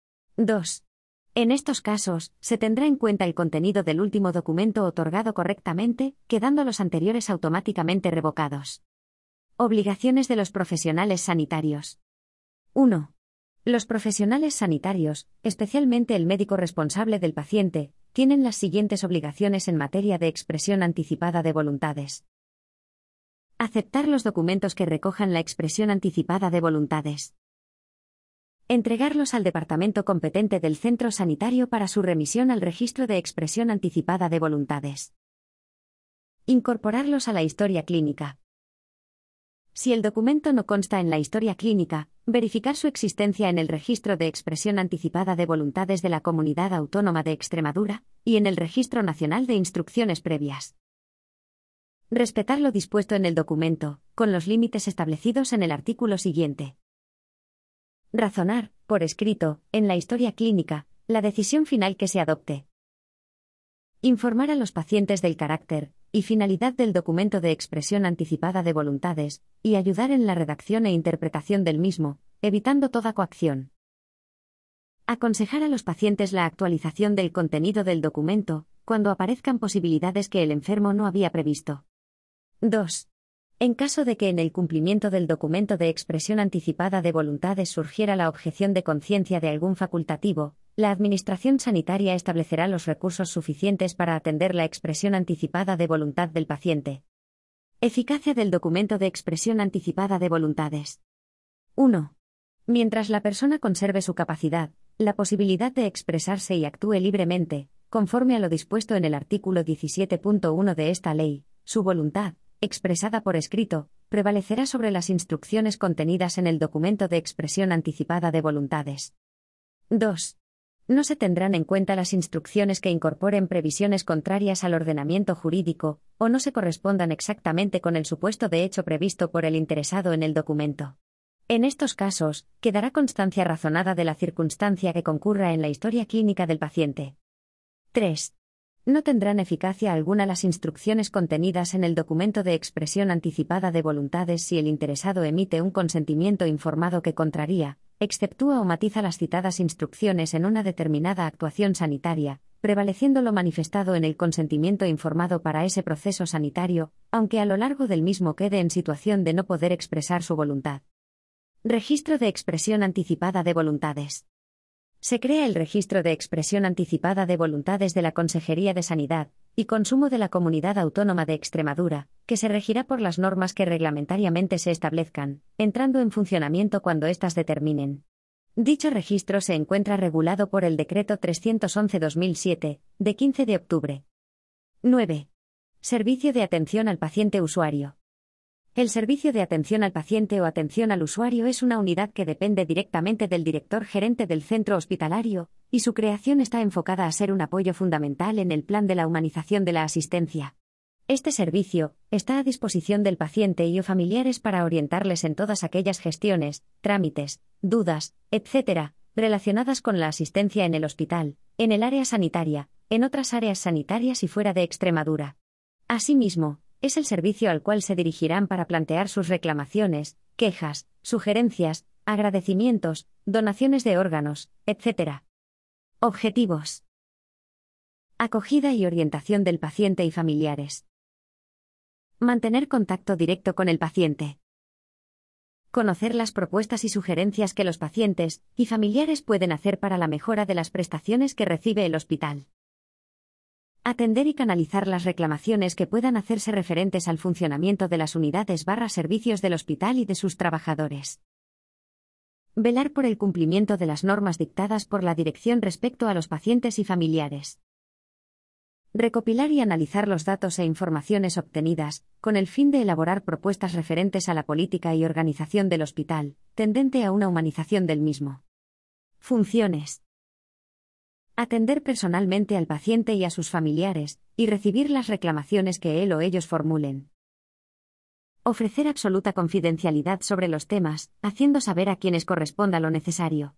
2. En estos casos, se tendrá en cuenta el contenido del último documento otorgado correctamente, quedando los anteriores automáticamente revocados. Obligaciones de los profesionales sanitarios. 1. Los profesionales sanitarios, especialmente el médico responsable del paciente, tienen las siguientes obligaciones en materia de expresión anticipada de voluntades. Aceptar los documentos que recojan la expresión anticipada de voluntades. Entregarlos al departamento competente del centro sanitario para su remisión al registro de expresión anticipada de voluntades. Incorporarlos a la historia clínica. Si el documento no consta en la historia clínica, verificar su existencia en el registro de expresión anticipada de voluntades de la Comunidad Autónoma de Extremadura y en el Registro Nacional de Instrucciones Previas. Respetar lo dispuesto en el documento, con los límites establecidos en el artículo siguiente. Razonar, por escrito, en la historia clínica, la decisión final que se adopte. Informar a los pacientes del carácter y finalidad del documento de expresión anticipada de voluntades, y ayudar en la redacción e interpretación del mismo, evitando toda coacción. Aconsejar a los pacientes la actualización del contenido del documento, cuando aparezcan posibilidades que el enfermo no había previsto. 2. En caso de que en el cumplimiento del documento de expresión anticipada de voluntades surgiera la objeción de conciencia de algún facultativo, la Administración Sanitaria establecerá los recursos suficientes para atender la expresión anticipada de voluntad del paciente. Eficacia del documento de expresión anticipada de voluntades. 1. Mientras la persona conserve su capacidad, la posibilidad de expresarse y actúe libremente, conforme a lo dispuesto en el artículo 17.1 de esta ley, su voluntad, expresada por escrito, prevalecerá sobre las instrucciones contenidas en el documento de expresión anticipada de voluntades. 2. No se tendrán en cuenta las instrucciones que incorporen previsiones contrarias al ordenamiento jurídico, o no se correspondan exactamente con el supuesto de hecho previsto por el interesado en el documento. En estos casos, quedará constancia razonada de la circunstancia que concurra en la historia clínica del paciente. 3. No tendrán eficacia alguna las instrucciones contenidas en el documento de expresión anticipada de voluntades si el interesado emite un consentimiento informado que contraría, exceptúa o matiza las citadas instrucciones en una determinada actuación sanitaria, prevaleciendo lo manifestado en el consentimiento informado para ese proceso sanitario, aunque a lo largo del mismo quede en situación de no poder expresar su voluntad. Registro de expresión anticipada de voluntades. Se crea el Registro de Expresión Anticipada de Voluntades de la Consejería de Sanidad y Consumo de la Comunidad Autónoma de Extremadura, que se regirá por las normas que reglamentariamente se establezcan, entrando en funcionamiento cuando éstas determinen. Dicho registro se encuentra regulado por el Decreto 311/2007, de 15 de octubre. 9. Servicio de atención al paciente usuario. El servicio de atención al paciente o atención al usuario es una unidad que depende directamente del director gerente del centro hospitalario, y su creación está enfocada a ser un apoyo fundamental en el plan de la humanización de la asistencia. Este servicio está a disposición del paciente y o familiares para orientarles en todas aquellas gestiones, trámites, dudas, etc., relacionadas con la asistencia en el hospital, en el área sanitaria, en otras áreas sanitarias y fuera de Extremadura. Asimismo, es el servicio al cual se dirigirán para plantear sus reclamaciones, quejas, sugerencias, agradecimientos, donaciones de órganos, etc. Objetivos. Acogida y orientación del paciente y familiares. Mantener contacto directo con el paciente. Conocer las propuestas y sugerencias que los pacientes y familiares pueden hacer para la mejora de las prestaciones que recibe el hospital. Atender y canalizar las reclamaciones que puedan hacerse referentes al funcionamiento de las unidades/servicios del hospital y de sus trabajadores. Velar por el cumplimiento de las normas dictadas por la dirección respecto a los pacientes y familiares. Recopilar y analizar los datos e informaciones obtenidas, con el fin de elaborar propuestas referentes a la política y organización del hospital, tendente a una humanización del mismo. Funciones. Atender personalmente al paciente y a sus familiares, y recibir las reclamaciones que él o ellos formulen. Ofrecer absoluta confidencialidad sobre los temas, haciendo saber a quienes corresponda lo necesario.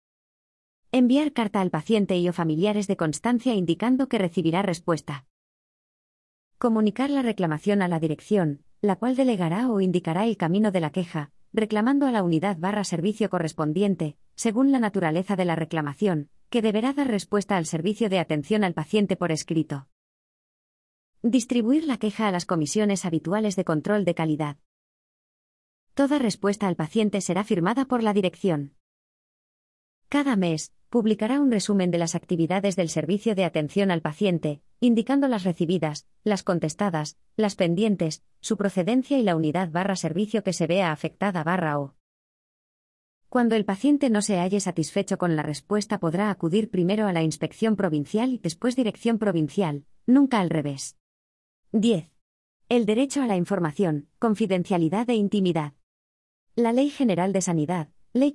Enviar carta al paciente y o familiares de constancia indicando que recibirá respuesta. Comunicar la reclamación a la dirección, la cual delegará o indicará el camino de la queja, reclamando a la unidad/servicio correspondiente, según la naturaleza de la reclamación, que deberá dar respuesta al servicio de atención al paciente por escrito. Distribuir la queja a las comisiones habituales de control de calidad. Toda respuesta al paciente será firmada por la dirección. Cada mes, publicará un resumen de las actividades del servicio de atención al paciente, indicando las recibidas, las contestadas, las pendientes, su procedencia y la unidad/servicio que se vea afectada/o. Cuando el paciente no se halle satisfecho con la respuesta podrá acudir primero a la inspección provincial y después dirección provincial, nunca al revés. 10. El derecho a la información, confidencialidad e intimidad. La Ley General de Sanidad, Ley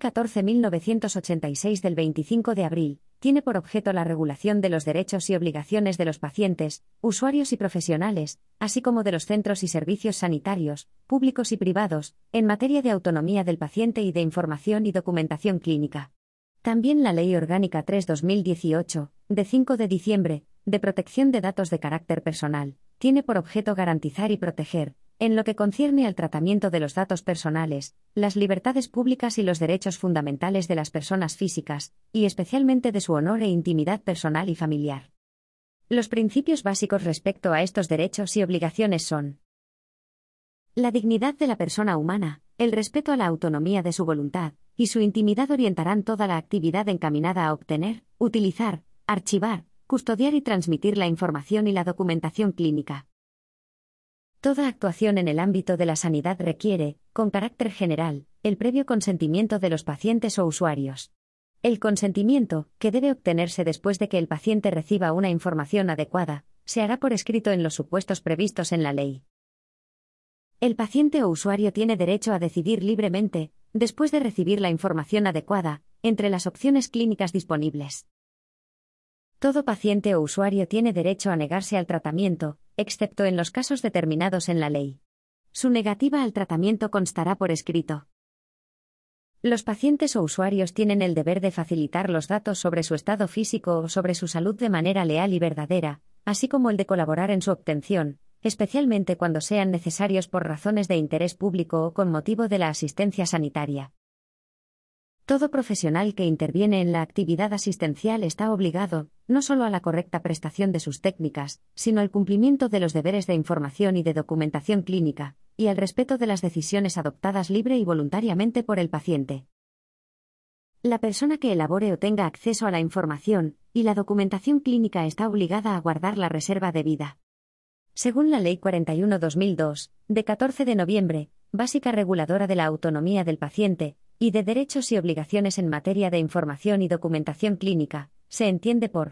14.986 del 25 de abril, tiene por objeto la regulación de los derechos y obligaciones de los pacientes, usuarios y profesionales, así como de los centros y servicios sanitarios, públicos y privados, en materia de autonomía del paciente y de información y documentación clínica. También la Ley Orgánica 3/2018, de 5 de diciembre, de protección de datos de carácter personal, tiene por objeto garantizar y proteger, en lo que concierne al tratamiento de los datos personales, las libertades públicas y los derechos fundamentales de las personas físicas, y especialmente de su honor e intimidad personal y familiar. Los principios básicos respecto a estos derechos y obligaciones son: la dignidad de la persona humana, el respeto a la autonomía de su voluntad, y su intimidad orientarán toda la actividad encaminada a obtener, utilizar, archivar, custodiar y transmitir la información y la documentación clínica. Toda actuación en el ámbito de la sanidad requiere, con carácter general, el previo consentimiento de los pacientes o usuarios. El consentimiento, que debe obtenerse después de que el paciente reciba una información adecuada, se hará por escrito en los supuestos previstos en la ley. El paciente o usuario tiene derecho a decidir libremente, después de recibir la información adecuada, entre las opciones clínicas disponibles. Todo paciente o usuario tiene derecho a negarse al tratamiento, excepto en los casos determinados en la ley. Su negativa al tratamiento constará por escrito. Los pacientes o usuarios tienen el deber de facilitar los datos sobre su estado físico o sobre su salud de manera leal y verdadera, así como el de colaborar en su obtención, especialmente cuando sean necesarios por razones de interés público o con motivo de la asistencia sanitaria. Todo profesional que interviene en la actividad asistencial está obligado, no solo a la correcta prestación de sus técnicas, sino al cumplimiento de los deberes de información y de documentación clínica, y al respeto de las decisiones adoptadas libre y voluntariamente por el paciente. La persona que elabore o tenga acceso a la información y la documentación clínica está obligada a guardar la reserva debida. Según la Ley 41/2002, de 14 de noviembre, básica reguladora de la autonomía del paciente, y de derechos y obligaciones en materia de información y documentación clínica, se entiende por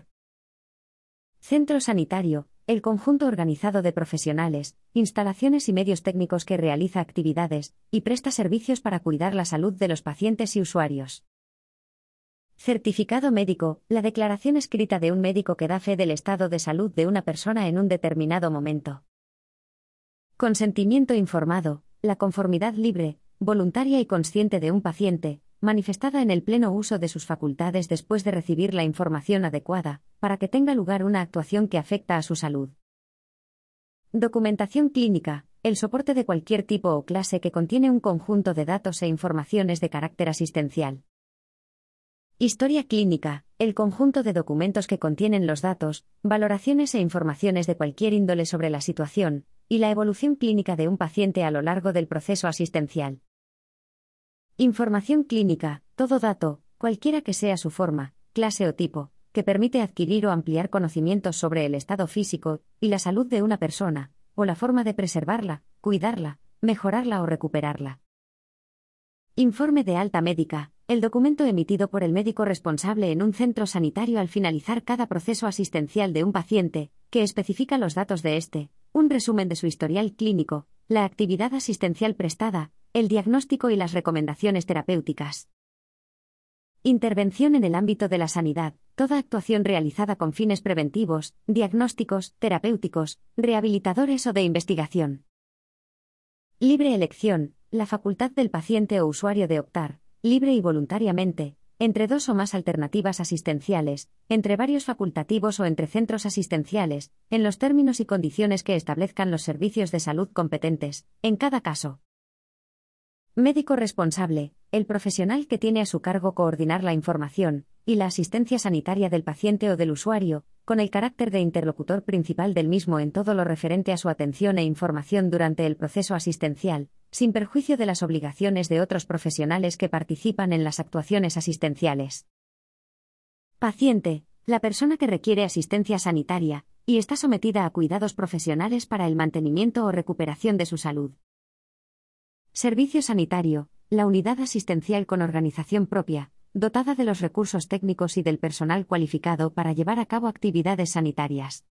centro sanitario, el conjunto organizado de profesionales, instalaciones y medios técnicos que realiza actividades y presta servicios para cuidar la salud de los pacientes y usuarios. Certificado médico, la declaración escrita de un médico que da fe del estado de salud de una persona en un determinado momento. Consentimiento informado, la conformidad libre, voluntaria y consciente de un paciente, manifestada en el pleno uso de sus facultades después de recibir la información adecuada, para que tenga lugar una actuación que afecta a su salud. Documentación clínica, el soporte de cualquier tipo o clase que contiene un conjunto de datos e informaciones de carácter asistencial. Historia clínica, el conjunto de documentos que contienen los datos, valoraciones e informaciones de cualquier índole sobre la situación y la evolución clínica de un paciente a lo largo del proceso asistencial. Información clínica, todo dato, cualquiera que sea su forma, clase o tipo, que permite adquirir o ampliar conocimientos sobre el estado físico y la salud de una persona, o la forma de preservarla, cuidarla, mejorarla o recuperarla. Informe de alta médica, el documento emitido por el médico responsable en un centro sanitario al finalizar cada proceso asistencial de un paciente, que especifica los datos de este, un resumen de su historial clínico, la actividad asistencial prestada, el diagnóstico y las recomendaciones terapéuticas. Intervención en el ámbito de la sanidad, toda actuación realizada con fines preventivos, diagnósticos, terapéuticos, rehabilitadores o de investigación. Libre elección, la facultad del paciente o usuario de optar, libre y voluntariamente, entre dos o más alternativas asistenciales, entre varios facultativos o entre centros asistenciales, en los términos y condiciones que establezcan los servicios de salud competentes, en cada caso. Médico responsable, el profesional que tiene a su cargo coordinar la información y la asistencia sanitaria del paciente o del usuario, con el carácter de interlocutor principal del mismo en todo lo referente a su atención e información durante el proceso asistencial, sin perjuicio de las obligaciones de otros profesionales que participan en las actuaciones asistenciales. Paciente, la persona que requiere asistencia sanitaria y está sometida a cuidados profesionales para el mantenimiento o recuperación de su salud. Servicio sanitario, la unidad asistencial con organización propia, dotada de los recursos técnicos y del personal cualificado para llevar a cabo actividades sanitarias.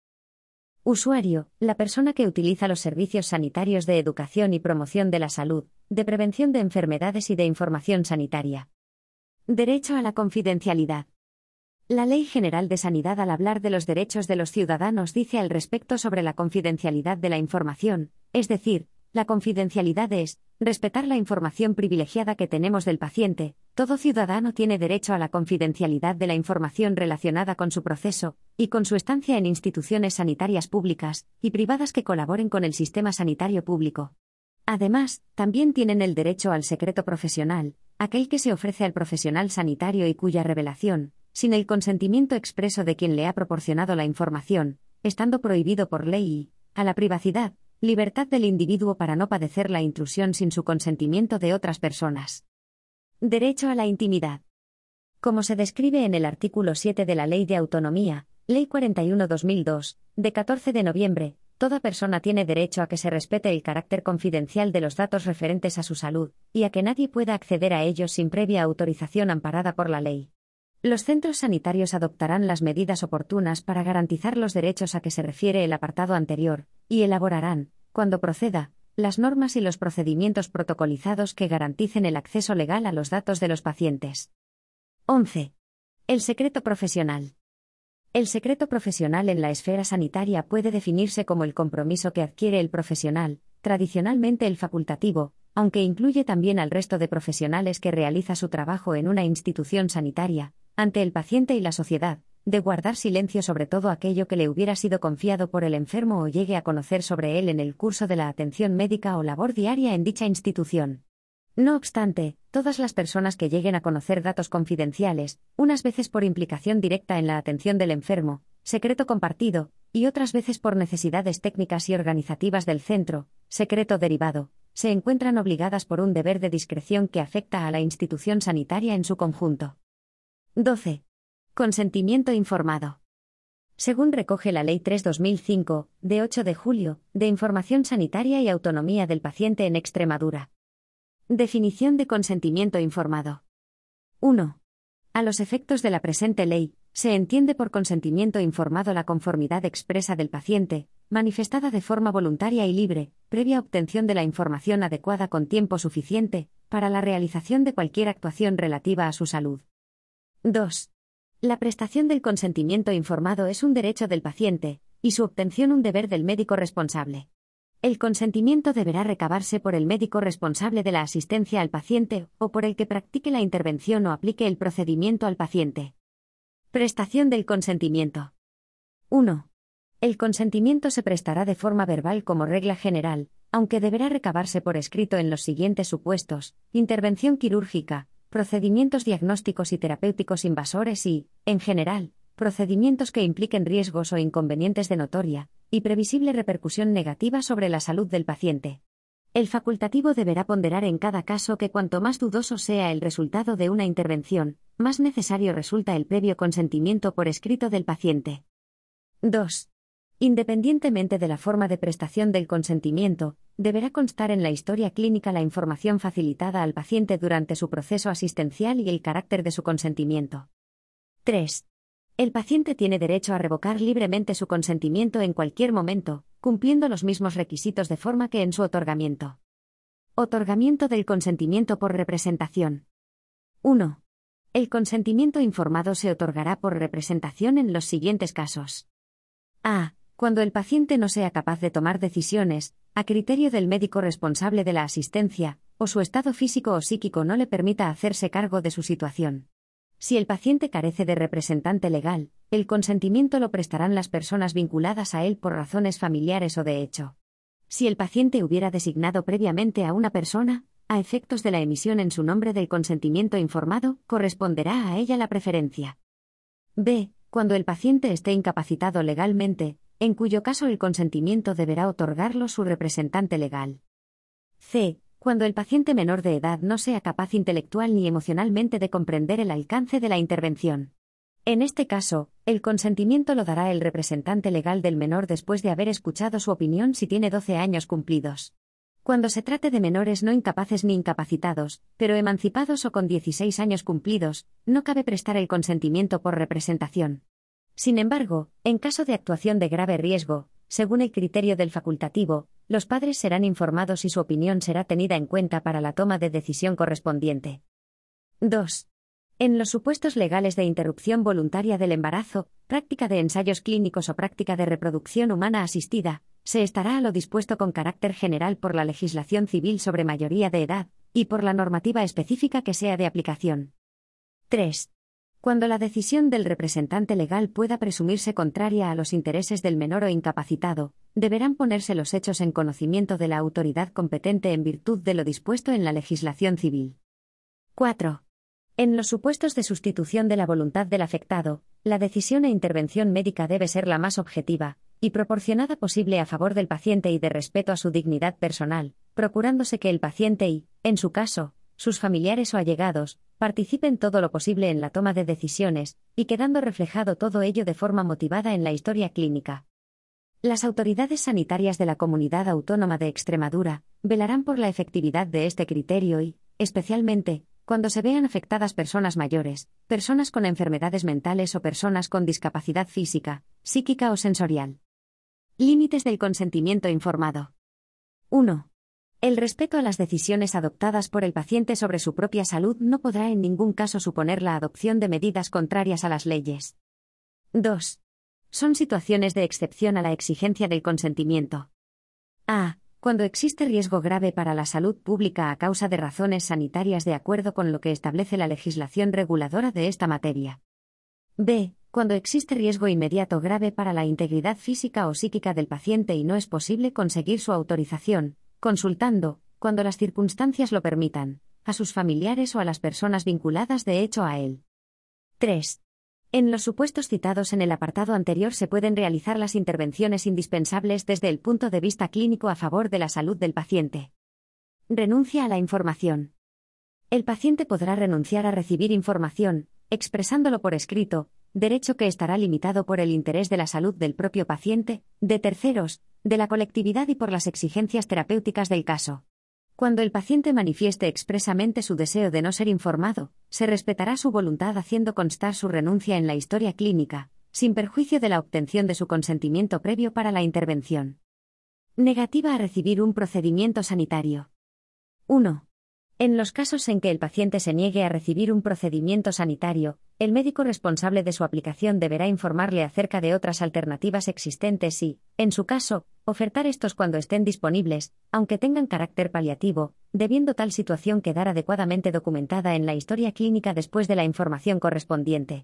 Usuario, la persona que utiliza los servicios sanitarios de educación y promoción de la salud, de prevención de enfermedades y de información sanitaria. Derecho a la confidencialidad. La Ley General de Sanidad, al hablar de los derechos de los ciudadanos, dice al respecto sobre la confidencialidad de la información, es decir, la confidencialidad es respetar la información privilegiada que tenemos del paciente. Todo ciudadano tiene derecho a la confidencialidad de la información relacionada con su proceso y con su estancia en instituciones sanitarias públicas y privadas que colaboren con el sistema sanitario público. Además, también tienen el derecho al secreto profesional, aquel que se ofrece al profesional sanitario y cuya revelación, sin el consentimiento expreso de quien le ha proporcionado la información, estando prohibido por ley, y a la privacidad, libertad del individuo para no padecer la intrusión sin su consentimiento de otras personas. Derecho a la intimidad. Como se describe en el artículo 7 de la Ley de Autonomía, Ley 41/2002, de 14 de noviembre, toda persona tiene derecho a que se respete el carácter confidencial de los datos referentes a su salud, y a que nadie pueda acceder a ellos sin previa autorización amparada por la ley. Los centros sanitarios adoptarán las medidas oportunas para garantizar los derechos a que se refiere el apartado anterior, y elaborarán, cuando proceda, las normas y los procedimientos protocolizados que garanticen el acceso legal a los datos de los pacientes. 11. El secreto profesional. El secreto profesional en la esfera sanitaria puede definirse como el compromiso que adquiere el profesional, tradicionalmente el facultativo, aunque incluye también al resto de profesionales que realiza su trabajo en una institución sanitaria, ante el paciente y la sociedad, de guardar silencio sobre todo aquello que le hubiera sido confiado por el enfermo o llegue a conocer sobre él en el curso de la atención médica o labor diaria en dicha institución. No obstante, todas las personas que lleguen a conocer datos confidenciales, unas veces por implicación directa en la atención del enfermo, secreto compartido, y otras veces por necesidades técnicas y organizativas del centro, secreto derivado, se encuentran obligadas por un deber de discreción que afecta a la institución sanitaria en su conjunto. 12. Consentimiento informado. Según recoge la Ley 3/2005, de 8 de julio, de Información Sanitaria y Autonomía del Paciente en Extremadura. Definición de consentimiento informado. 1. A los efectos de la presente ley, se entiende por consentimiento informado la conformidad expresa del paciente, manifestada de forma voluntaria y libre, previa obtención de la información adecuada con tiempo suficiente, para la realización de cualquier actuación relativa a su salud. 2. La prestación del consentimiento informado es un derecho del paciente, y su obtención un deber del médico responsable. El consentimiento deberá recabarse por el médico responsable de la asistencia al paciente o por el que practique la intervención o aplique el procedimiento al paciente. Prestación del consentimiento. 1. El consentimiento se prestará de forma verbal como regla general, aunque deberá recabarse por escrito en los siguientes supuestos: intervención quirúrgica, procedimientos diagnósticos y terapéuticos invasores y, en general, procedimientos que impliquen riesgos o inconvenientes de notoria y previsible repercusión negativa sobre la salud del paciente. El facultativo deberá ponderar en cada caso que cuanto más dudoso sea el resultado de una intervención, más necesario resulta el previo consentimiento por escrito del paciente. 2. Independientemente de la forma de prestación del consentimiento, deberá constar en la historia clínica la información facilitada al paciente durante su proceso asistencial y el carácter de su consentimiento. 3. El paciente tiene derecho a revocar libremente su consentimiento en cualquier momento, cumpliendo los mismos requisitos de forma que en su otorgamiento. Otorgamiento del consentimiento por representación. 1. El consentimiento informado se otorgará por representación en los siguientes casos. A. Cuando el paciente no sea capaz de tomar decisiones, a criterio del médico responsable de la asistencia, o su estado físico o psíquico no le permita hacerse cargo de su situación. Si el paciente carece de representante legal, el consentimiento lo prestarán las personas vinculadas a él por razones familiares o de hecho. Si el paciente hubiera designado previamente a una persona, a efectos de la emisión en su nombre del consentimiento informado, corresponderá a ella la preferencia. B. Cuando el paciente esté incapacitado legalmente, en cuyo caso el consentimiento deberá otorgarlo su representante legal. C. Cuando el paciente menor de edad no sea capaz intelectual ni emocionalmente de comprender el alcance de la intervención. En este caso, el consentimiento lo dará el representante legal del menor después de haber escuchado su opinión si tiene 12 años cumplidos. Cuando se trate de menores no incapaces ni incapacitados, pero emancipados o con 16 años cumplidos, no cabe prestar el consentimiento por representación. Sin embargo, en caso de actuación de grave riesgo, según el criterio del facultativo, los padres serán informados y su opinión será tenida en cuenta para la toma de decisión correspondiente. 2. En los supuestos legales de interrupción voluntaria del embarazo, práctica de ensayos clínicos o práctica de reproducción humana asistida, se estará a lo dispuesto con carácter general por la legislación civil sobre mayoría de edad, y por la normativa específica que sea de aplicación. 3. Cuando la decisión del representante legal pueda presumirse contraria a los intereses del menor o incapacitado, deberán ponerse los hechos en conocimiento de la autoridad competente en virtud de lo dispuesto en la legislación civil. 4. En los supuestos de sustitución de la voluntad del afectado, la decisión e intervención médica debe ser la más objetiva y proporcionada posible a favor del paciente y de respeto a su dignidad personal, procurándose que el paciente y, en su caso, sus familiares o allegados, participen todo lo posible en la toma de decisiones, y quedando reflejado todo ello de forma motivada en la historia clínica. Las autoridades sanitarias de la Comunidad Autónoma de Extremadura velarán por la efectividad de este criterio y, especialmente, cuando se vean afectadas personas mayores, personas con enfermedades mentales o personas con discapacidad física, psíquica o sensorial. Límites del consentimiento informado. 1. El respeto a las decisiones adoptadas por el paciente sobre su propia salud no podrá en ningún caso suponer la adopción de medidas contrarias a las leyes. 2. Son situaciones de excepción a la exigencia del consentimiento. A. Cuando existe riesgo grave para la salud pública a causa de razones sanitarias de acuerdo con lo que establece la legislación reguladora de esta materia. B. Cuando existe riesgo inmediato grave para la integridad física o psíquica del paciente y no es posible conseguir su autorización, consultando, cuando las circunstancias lo permitan, a sus familiares o a las personas vinculadas de hecho a él. 3. En los supuestos citados en el apartado anterior se pueden realizar las intervenciones indispensables desde el punto de vista clínico a favor de la salud del paciente. Renuncia a la información. El paciente podrá renunciar a recibir información, expresándolo por escrito, derecho que estará limitado por el interés de la salud del propio paciente, de terceros, de la colectividad y por las exigencias terapéuticas del caso. Cuando el paciente manifieste expresamente su deseo de no ser informado, se respetará su voluntad haciendo constar su renuncia en la historia clínica, sin perjuicio de la obtención de su consentimiento previo para la intervención. Negativa a recibir un procedimiento sanitario. 1. En los casos en que el paciente se niegue a recibir un procedimiento sanitario, el médico responsable de su aplicación deberá informarle acerca de otras alternativas existentes y, en su caso, ofertar estos cuando estén disponibles, aunque tengan carácter paliativo, debiendo tal situación quedar adecuadamente documentada en la historia clínica después de la información correspondiente.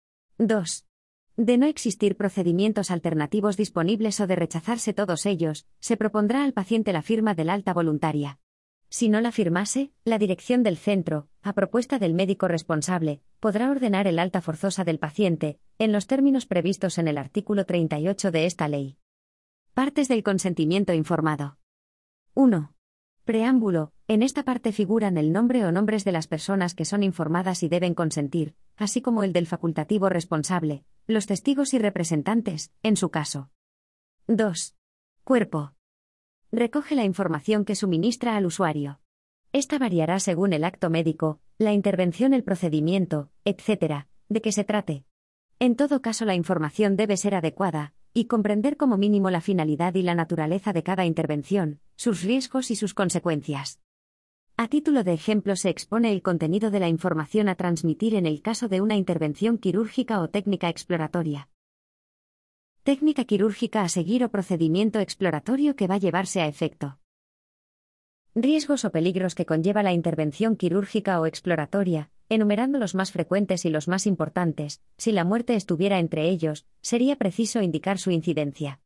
2. De no existir procedimientos alternativos disponibles o de rechazarse todos ellos, se propondrá al paciente la firma del alta voluntaria. Si no la firmase, la dirección del centro, a propuesta del médico responsable, podrá ordenar el alta forzosa del paciente, en los términos previstos en el artículo 38 de esta ley. Partes del consentimiento informado. 1. Preámbulo. En esta parte figuran el nombre o nombres de las personas que son informadas y deben consentir, así como el del facultativo responsable, los testigos y representantes, en su caso. 2. Cuerpo. Recoge la información que suministra al usuario. Esta variará según el acto médico, la intervención, el procedimiento, etc., de que se trate. En todo caso, la información debe ser adecuada, y comprender como mínimo la finalidad y la naturaleza de cada intervención, sus riesgos y sus consecuencias. A título de ejemplo se expone el contenido de la información a transmitir en el caso de una intervención quirúrgica o técnica exploratoria. Técnica quirúrgica a seguir o procedimiento exploratorio que va a llevarse a efecto. Riesgos o peligros que conlleva la intervención quirúrgica o exploratoria, enumerando los más frecuentes y los más importantes. Si la muerte estuviera entre ellos, sería preciso indicar su incidencia.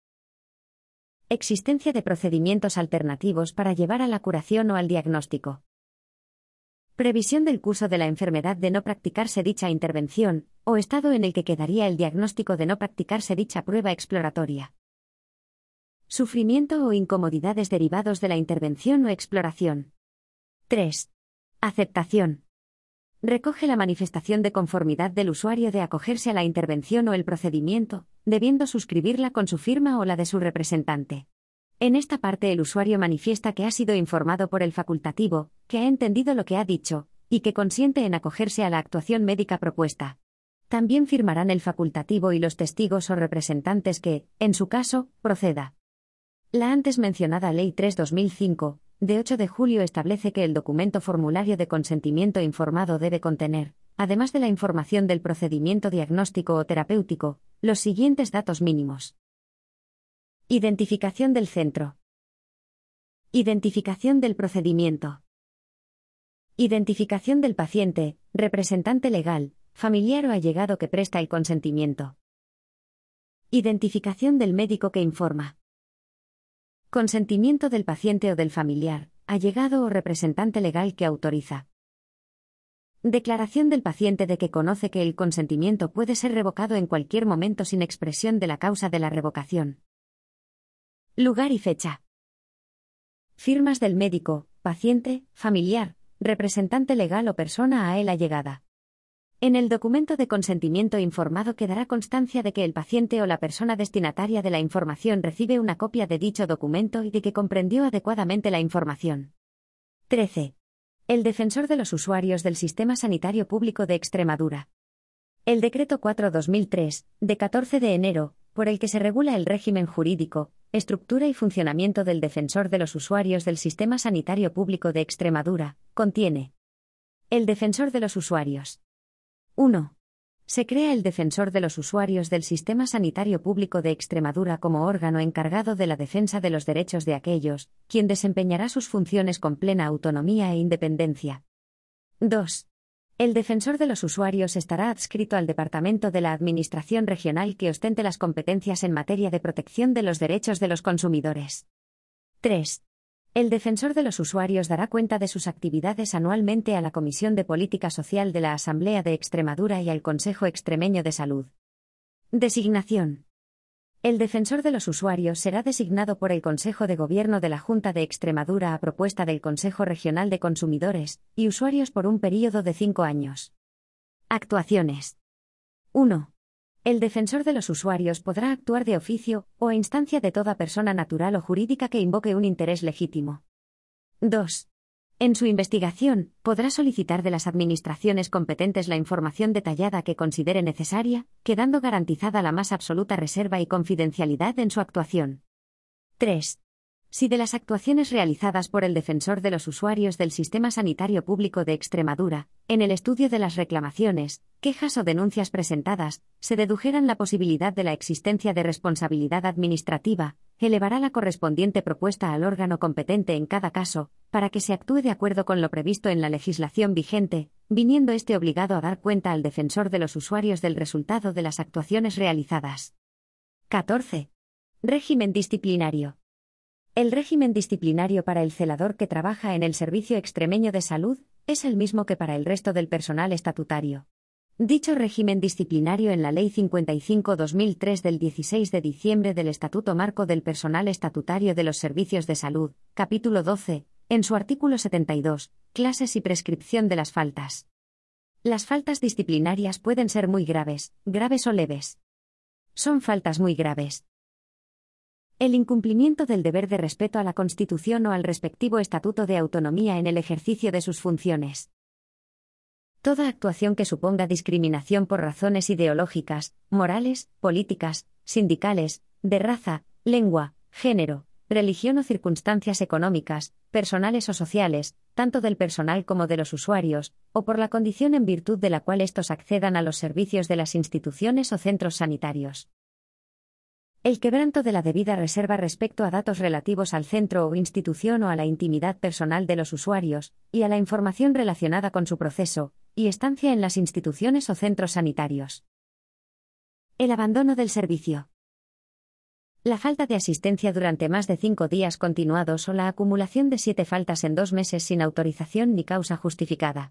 Existencia de procedimientos alternativos para llevar a la curación o al diagnóstico. Previsión del curso de la enfermedad de no practicarse dicha intervención, o estado en el que quedaría el diagnóstico de no practicarse dicha prueba exploratoria. Sufrimiento o incomodidades derivados de la intervención o exploración. 3. Aceptación. Recoge la manifestación de conformidad del usuario de acogerse a la intervención o el procedimiento, debiendo suscribirla con su firma o la de su representante. En esta parte el usuario manifiesta que ha sido informado por el facultativo, que ha entendido lo que ha dicho, y que consiente en acogerse a la actuación médica propuesta. También firmarán el facultativo y los testigos o representantes que, en su caso, proceda. La antes mencionada Ley 3/2005, de 8 de julio establece que el documento formulario de consentimiento informado debe contener, además de la información del procedimiento diagnóstico o terapéutico, los siguientes datos mínimos. Identificación del centro. Identificación del procedimiento. Identificación del paciente, representante legal, familiar o allegado que presta el consentimiento. Identificación del médico que informa. Consentimiento del paciente o del familiar, allegado o representante legal que autoriza. Declaración del paciente de que conoce que el consentimiento puede ser revocado en cualquier momento sin expresión de la causa de la revocación. Lugar y fecha. Firmas del médico, paciente, familiar, representante legal o persona a él allegada. En el documento de consentimiento informado quedará constancia de que el paciente o la persona destinataria de la información recibe una copia de dicho documento y de que comprendió adecuadamente la información. 13. El defensor de los usuarios del Sistema Sanitario Público de Extremadura. El Decreto 4/2003, de 14 de enero, por el que se regula el régimen jurídico, estructura y funcionamiento del defensor de los usuarios del Sistema Sanitario Público de Extremadura, contiene: el defensor de los usuarios. 1. Se crea el Defensor de los Usuarios del Sistema Sanitario Público de Extremadura como órgano encargado de la defensa de los derechos de aquellos, quien desempeñará sus funciones con plena autonomía e independencia. 2. El Defensor de los Usuarios estará adscrito al Departamento de la Administración Regional que ostente las competencias en materia de protección de los derechos de los consumidores. 3. El Defensor de los Usuarios dará cuenta de sus actividades anualmente a la Comisión de Política Social de la Asamblea de Extremadura y al Consejo Extremeño de Salud. Designación. El Defensor de los Usuarios será designado por el Consejo de Gobierno de la Junta de Extremadura a propuesta del Consejo Regional de Consumidores y Usuarios por un período de 5 años. Actuaciones. 1. El Defensor de los Usuarios podrá actuar de oficio o a instancia de toda persona natural o jurídica que invoque un interés legítimo. 2. En su investigación, podrá solicitar de las administraciones competentes la información detallada que considere necesaria, quedando garantizada la más absoluta reserva y confidencialidad en su actuación. 3. Si de las actuaciones realizadas por el Defensor de los Usuarios del Sistema Sanitario Público de Extremadura, en el estudio de las reclamaciones, quejas o denuncias presentadas, se dedujeran la posibilidad de la existencia de responsabilidad administrativa, elevará la correspondiente propuesta al órgano competente en cada caso, para que se actúe de acuerdo con lo previsto en la legislación vigente, viniendo éste obligado a dar cuenta al Defensor de los Usuarios del resultado de las actuaciones realizadas. 14. Régimen disciplinario. El régimen disciplinario para el celador que trabaja en el Servicio Extremeño de Salud es el mismo que para el resto del personal estatutario. Dicho régimen disciplinario en la Ley 55/2003 del 16 de diciembre del Estatuto Marco del Personal Estatutario de los Servicios de Salud, capítulo 12, en su artículo 72, clases y prescripción de las faltas. Las faltas disciplinarias pueden ser muy graves, graves o leves. Son faltas muy graves. El incumplimiento del deber de respeto a la Constitución o al respectivo Estatuto de Autonomía en el ejercicio de sus funciones. Toda actuación que suponga discriminación por razones ideológicas, morales, políticas, sindicales, de raza, lengua, género, religión o circunstancias económicas, personales o sociales, tanto del personal como de los usuarios, o por la condición en virtud de la cual estos accedan a los servicios de las instituciones o centros sanitarios. El quebranto de la debida reserva respecto a datos relativos al centro o institución o a la intimidad personal de los usuarios, y a la información relacionada con su proceso y estancia en las instituciones o centros sanitarios. El abandono del servicio. La falta de asistencia durante más de 5 días continuados o la acumulación de 7 faltas en 2 meses sin autorización ni causa justificada.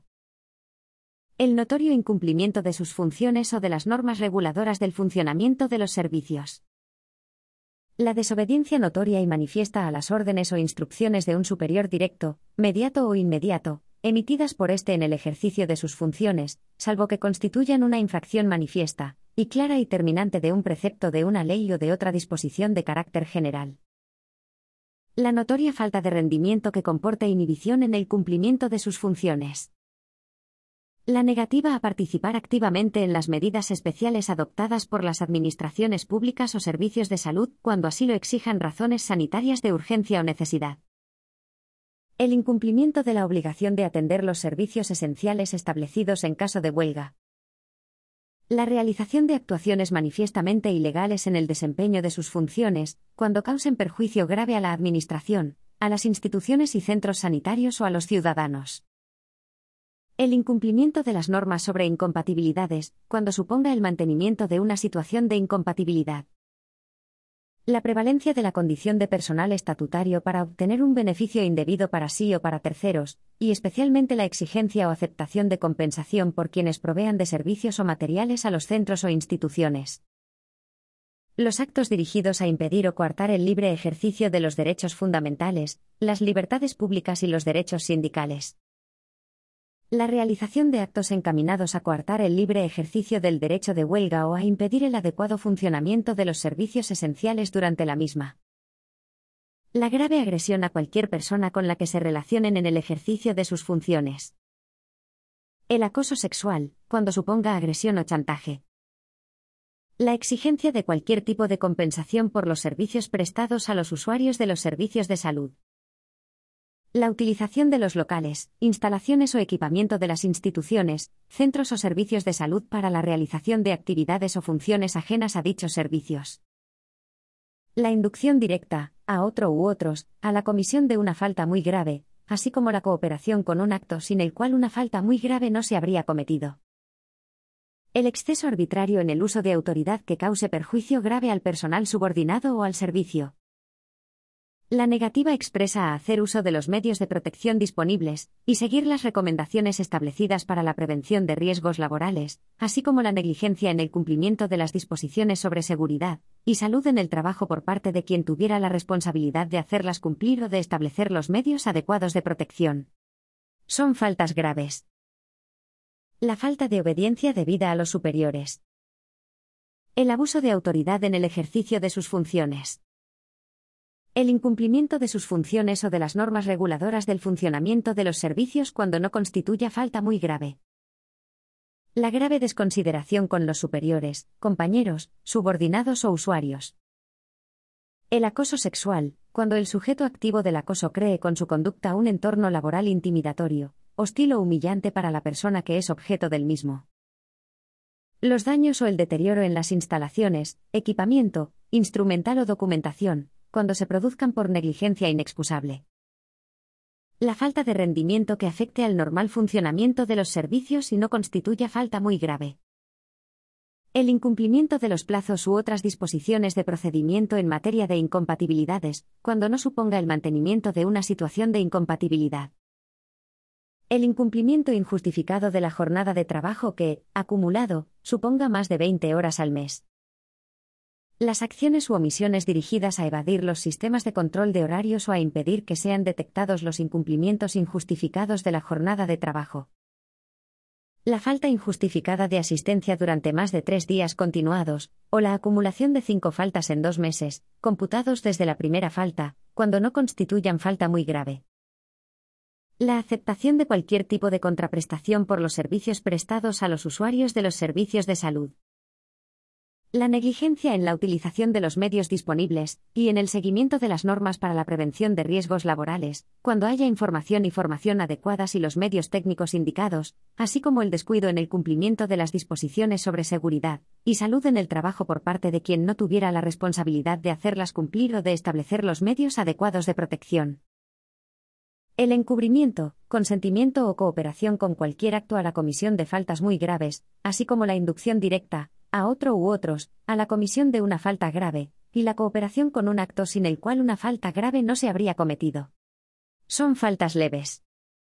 El notorio incumplimiento de sus funciones o de las normas reguladoras del funcionamiento de los servicios. La desobediencia notoria y manifiesta a las órdenes o instrucciones de un superior directo, mediato o inmediato, emitidas por éste en el ejercicio de sus funciones, salvo que constituyan una infracción manifiesta, y clara y terminante de un precepto de una ley o de otra disposición de carácter general. La notoria falta de rendimiento que comporte inhibición en el cumplimiento de sus funciones. La negativa a participar activamente en las medidas especiales adoptadas por las administraciones públicas o servicios de salud cuando así lo exijan razones sanitarias de urgencia o necesidad. El incumplimiento de la obligación de atender los servicios esenciales establecidos en caso de huelga. La realización de actuaciones manifiestamente ilegales en el desempeño de sus funciones, cuando causen perjuicio grave a la administración, a las instituciones y centros sanitarios o a los ciudadanos. El incumplimiento de las normas sobre incompatibilidades, cuando suponga el mantenimiento de una situación de incompatibilidad. La prevalencia de la condición de personal estatutario para obtener un beneficio indebido para sí o para terceros, y especialmente la exigencia o aceptación de compensación por quienes provean de servicios o materiales a los centros o instituciones. Los actos dirigidos a impedir o coartar el libre ejercicio de los derechos fundamentales, las libertades públicas y los derechos sindicales. La realización de actos encaminados a coartar el libre ejercicio del derecho de huelga o a impedir el adecuado funcionamiento de los servicios esenciales durante la misma. La grave agresión a cualquier persona con la que se relacionen en el ejercicio de sus funciones. El acoso sexual, cuando suponga agresión o chantaje. La exigencia de cualquier tipo de compensación por los servicios prestados a los usuarios de los servicios de salud. La utilización de los locales, instalaciones o equipamiento de las instituciones, centros o servicios de salud para la realización de actividades o funciones ajenas a dichos servicios. La inducción directa, a otro u otros, a la comisión de una falta muy grave, así como la cooperación con un acto sin el cual una falta muy grave no se habría cometido. El exceso arbitrario en el uso de autoridad que cause perjuicio grave al personal subordinado o al servicio. La negativa expresa a hacer uso de los medios de protección disponibles y seguir las recomendaciones establecidas para la prevención de riesgos laborales, así como la negligencia en el cumplimiento de las disposiciones sobre seguridad y salud en el trabajo por parte de quien tuviera la responsabilidad de hacerlas cumplir o de establecer los medios adecuados de protección. Son faltas graves. La falta de obediencia debida a los superiores. El abuso de autoridad en el ejercicio de sus funciones. El incumplimiento de sus funciones o de las normas reguladoras del funcionamiento de los servicios cuando no constituya falta muy grave. La grave desconsideración con los superiores, compañeros, subordinados o usuarios. El acoso sexual, cuando el sujeto activo del acoso cree con su conducta un entorno laboral intimidatorio, hostil o humillante para la persona que es objeto del mismo. Los daños o el deterioro en las instalaciones, equipamiento, instrumental o documentación, cuando se produzcan por negligencia inexcusable. La falta de rendimiento que afecte al normal funcionamiento de los servicios y no constituya falta muy grave. El incumplimiento de los plazos u otras disposiciones de procedimiento en materia de incompatibilidades, cuando no suponga el mantenimiento de una situación de incompatibilidad. El incumplimiento injustificado de la jornada de trabajo que, acumulado, suponga más de 20 horas al mes. Las acciones u omisiones dirigidas a evadir los sistemas de control de horarios o a impedir que sean detectados los incumplimientos injustificados de la jornada de trabajo. La falta injustificada de asistencia durante más de 3 días continuados, o la acumulación de 5 faltas en 2 meses, computados desde la primera falta, cuando no constituyan falta muy grave. La aceptación de cualquier tipo de contraprestación por los servicios prestados a los usuarios de los servicios de salud. La negligencia en la utilización de los medios disponibles y en el seguimiento de las normas para la prevención de riesgos laborales, cuando haya información y formación adecuadas y los medios técnicos indicados, así como el descuido en el cumplimiento de las disposiciones sobre seguridad y salud en el trabajo por parte de quien no tuviera la responsabilidad de hacerlas cumplir o de establecer los medios adecuados de protección. El encubrimiento, consentimiento o cooperación con cualquier acto a la comisión de faltas muy graves, así como la inducción directa, a otro u otros, a la comisión de una falta grave, y la cooperación con un acto sin el cual una falta grave no se habría cometido. Son faltas leves.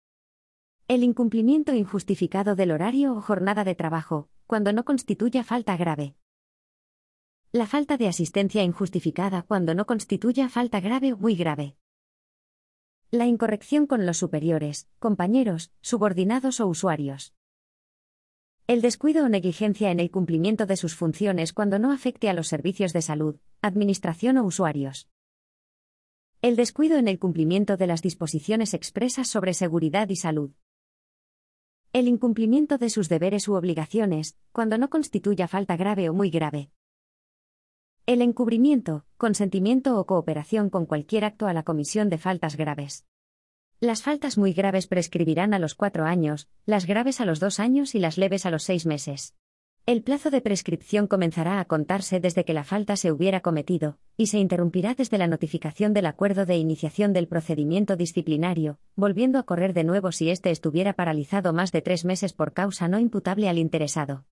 El incumplimiento injustificado del horario o jornada de trabajo, cuando no constituya falta grave. La falta de asistencia injustificada cuando no constituya falta grave o muy grave. La incorrección con los superiores, compañeros, subordinados o usuarios. El descuido o negligencia en el cumplimiento de sus funciones cuando no afecte a los servicios de salud, administración o usuarios. El descuido en el cumplimiento de las disposiciones expresas sobre seguridad y salud. El incumplimiento de sus deberes u obligaciones, cuando no constituya falta grave o muy grave. El encubrimiento, consentimiento o cooperación con cualquier acto a la comisión de faltas graves. Las faltas muy graves prescribirán a los 4 años, las graves a los 2 años y las leves a los 6 meses. El plazo de prescripción comenzará a contarse desde que la falta se hubiera cometido, y se interrumpirá desde la notificación del acuerdo de iniciación del procedimiento disciplinario, volviendo a correr de nuevo si éste estuviera paralizado más de 3 meses por causa no imputable al interesado.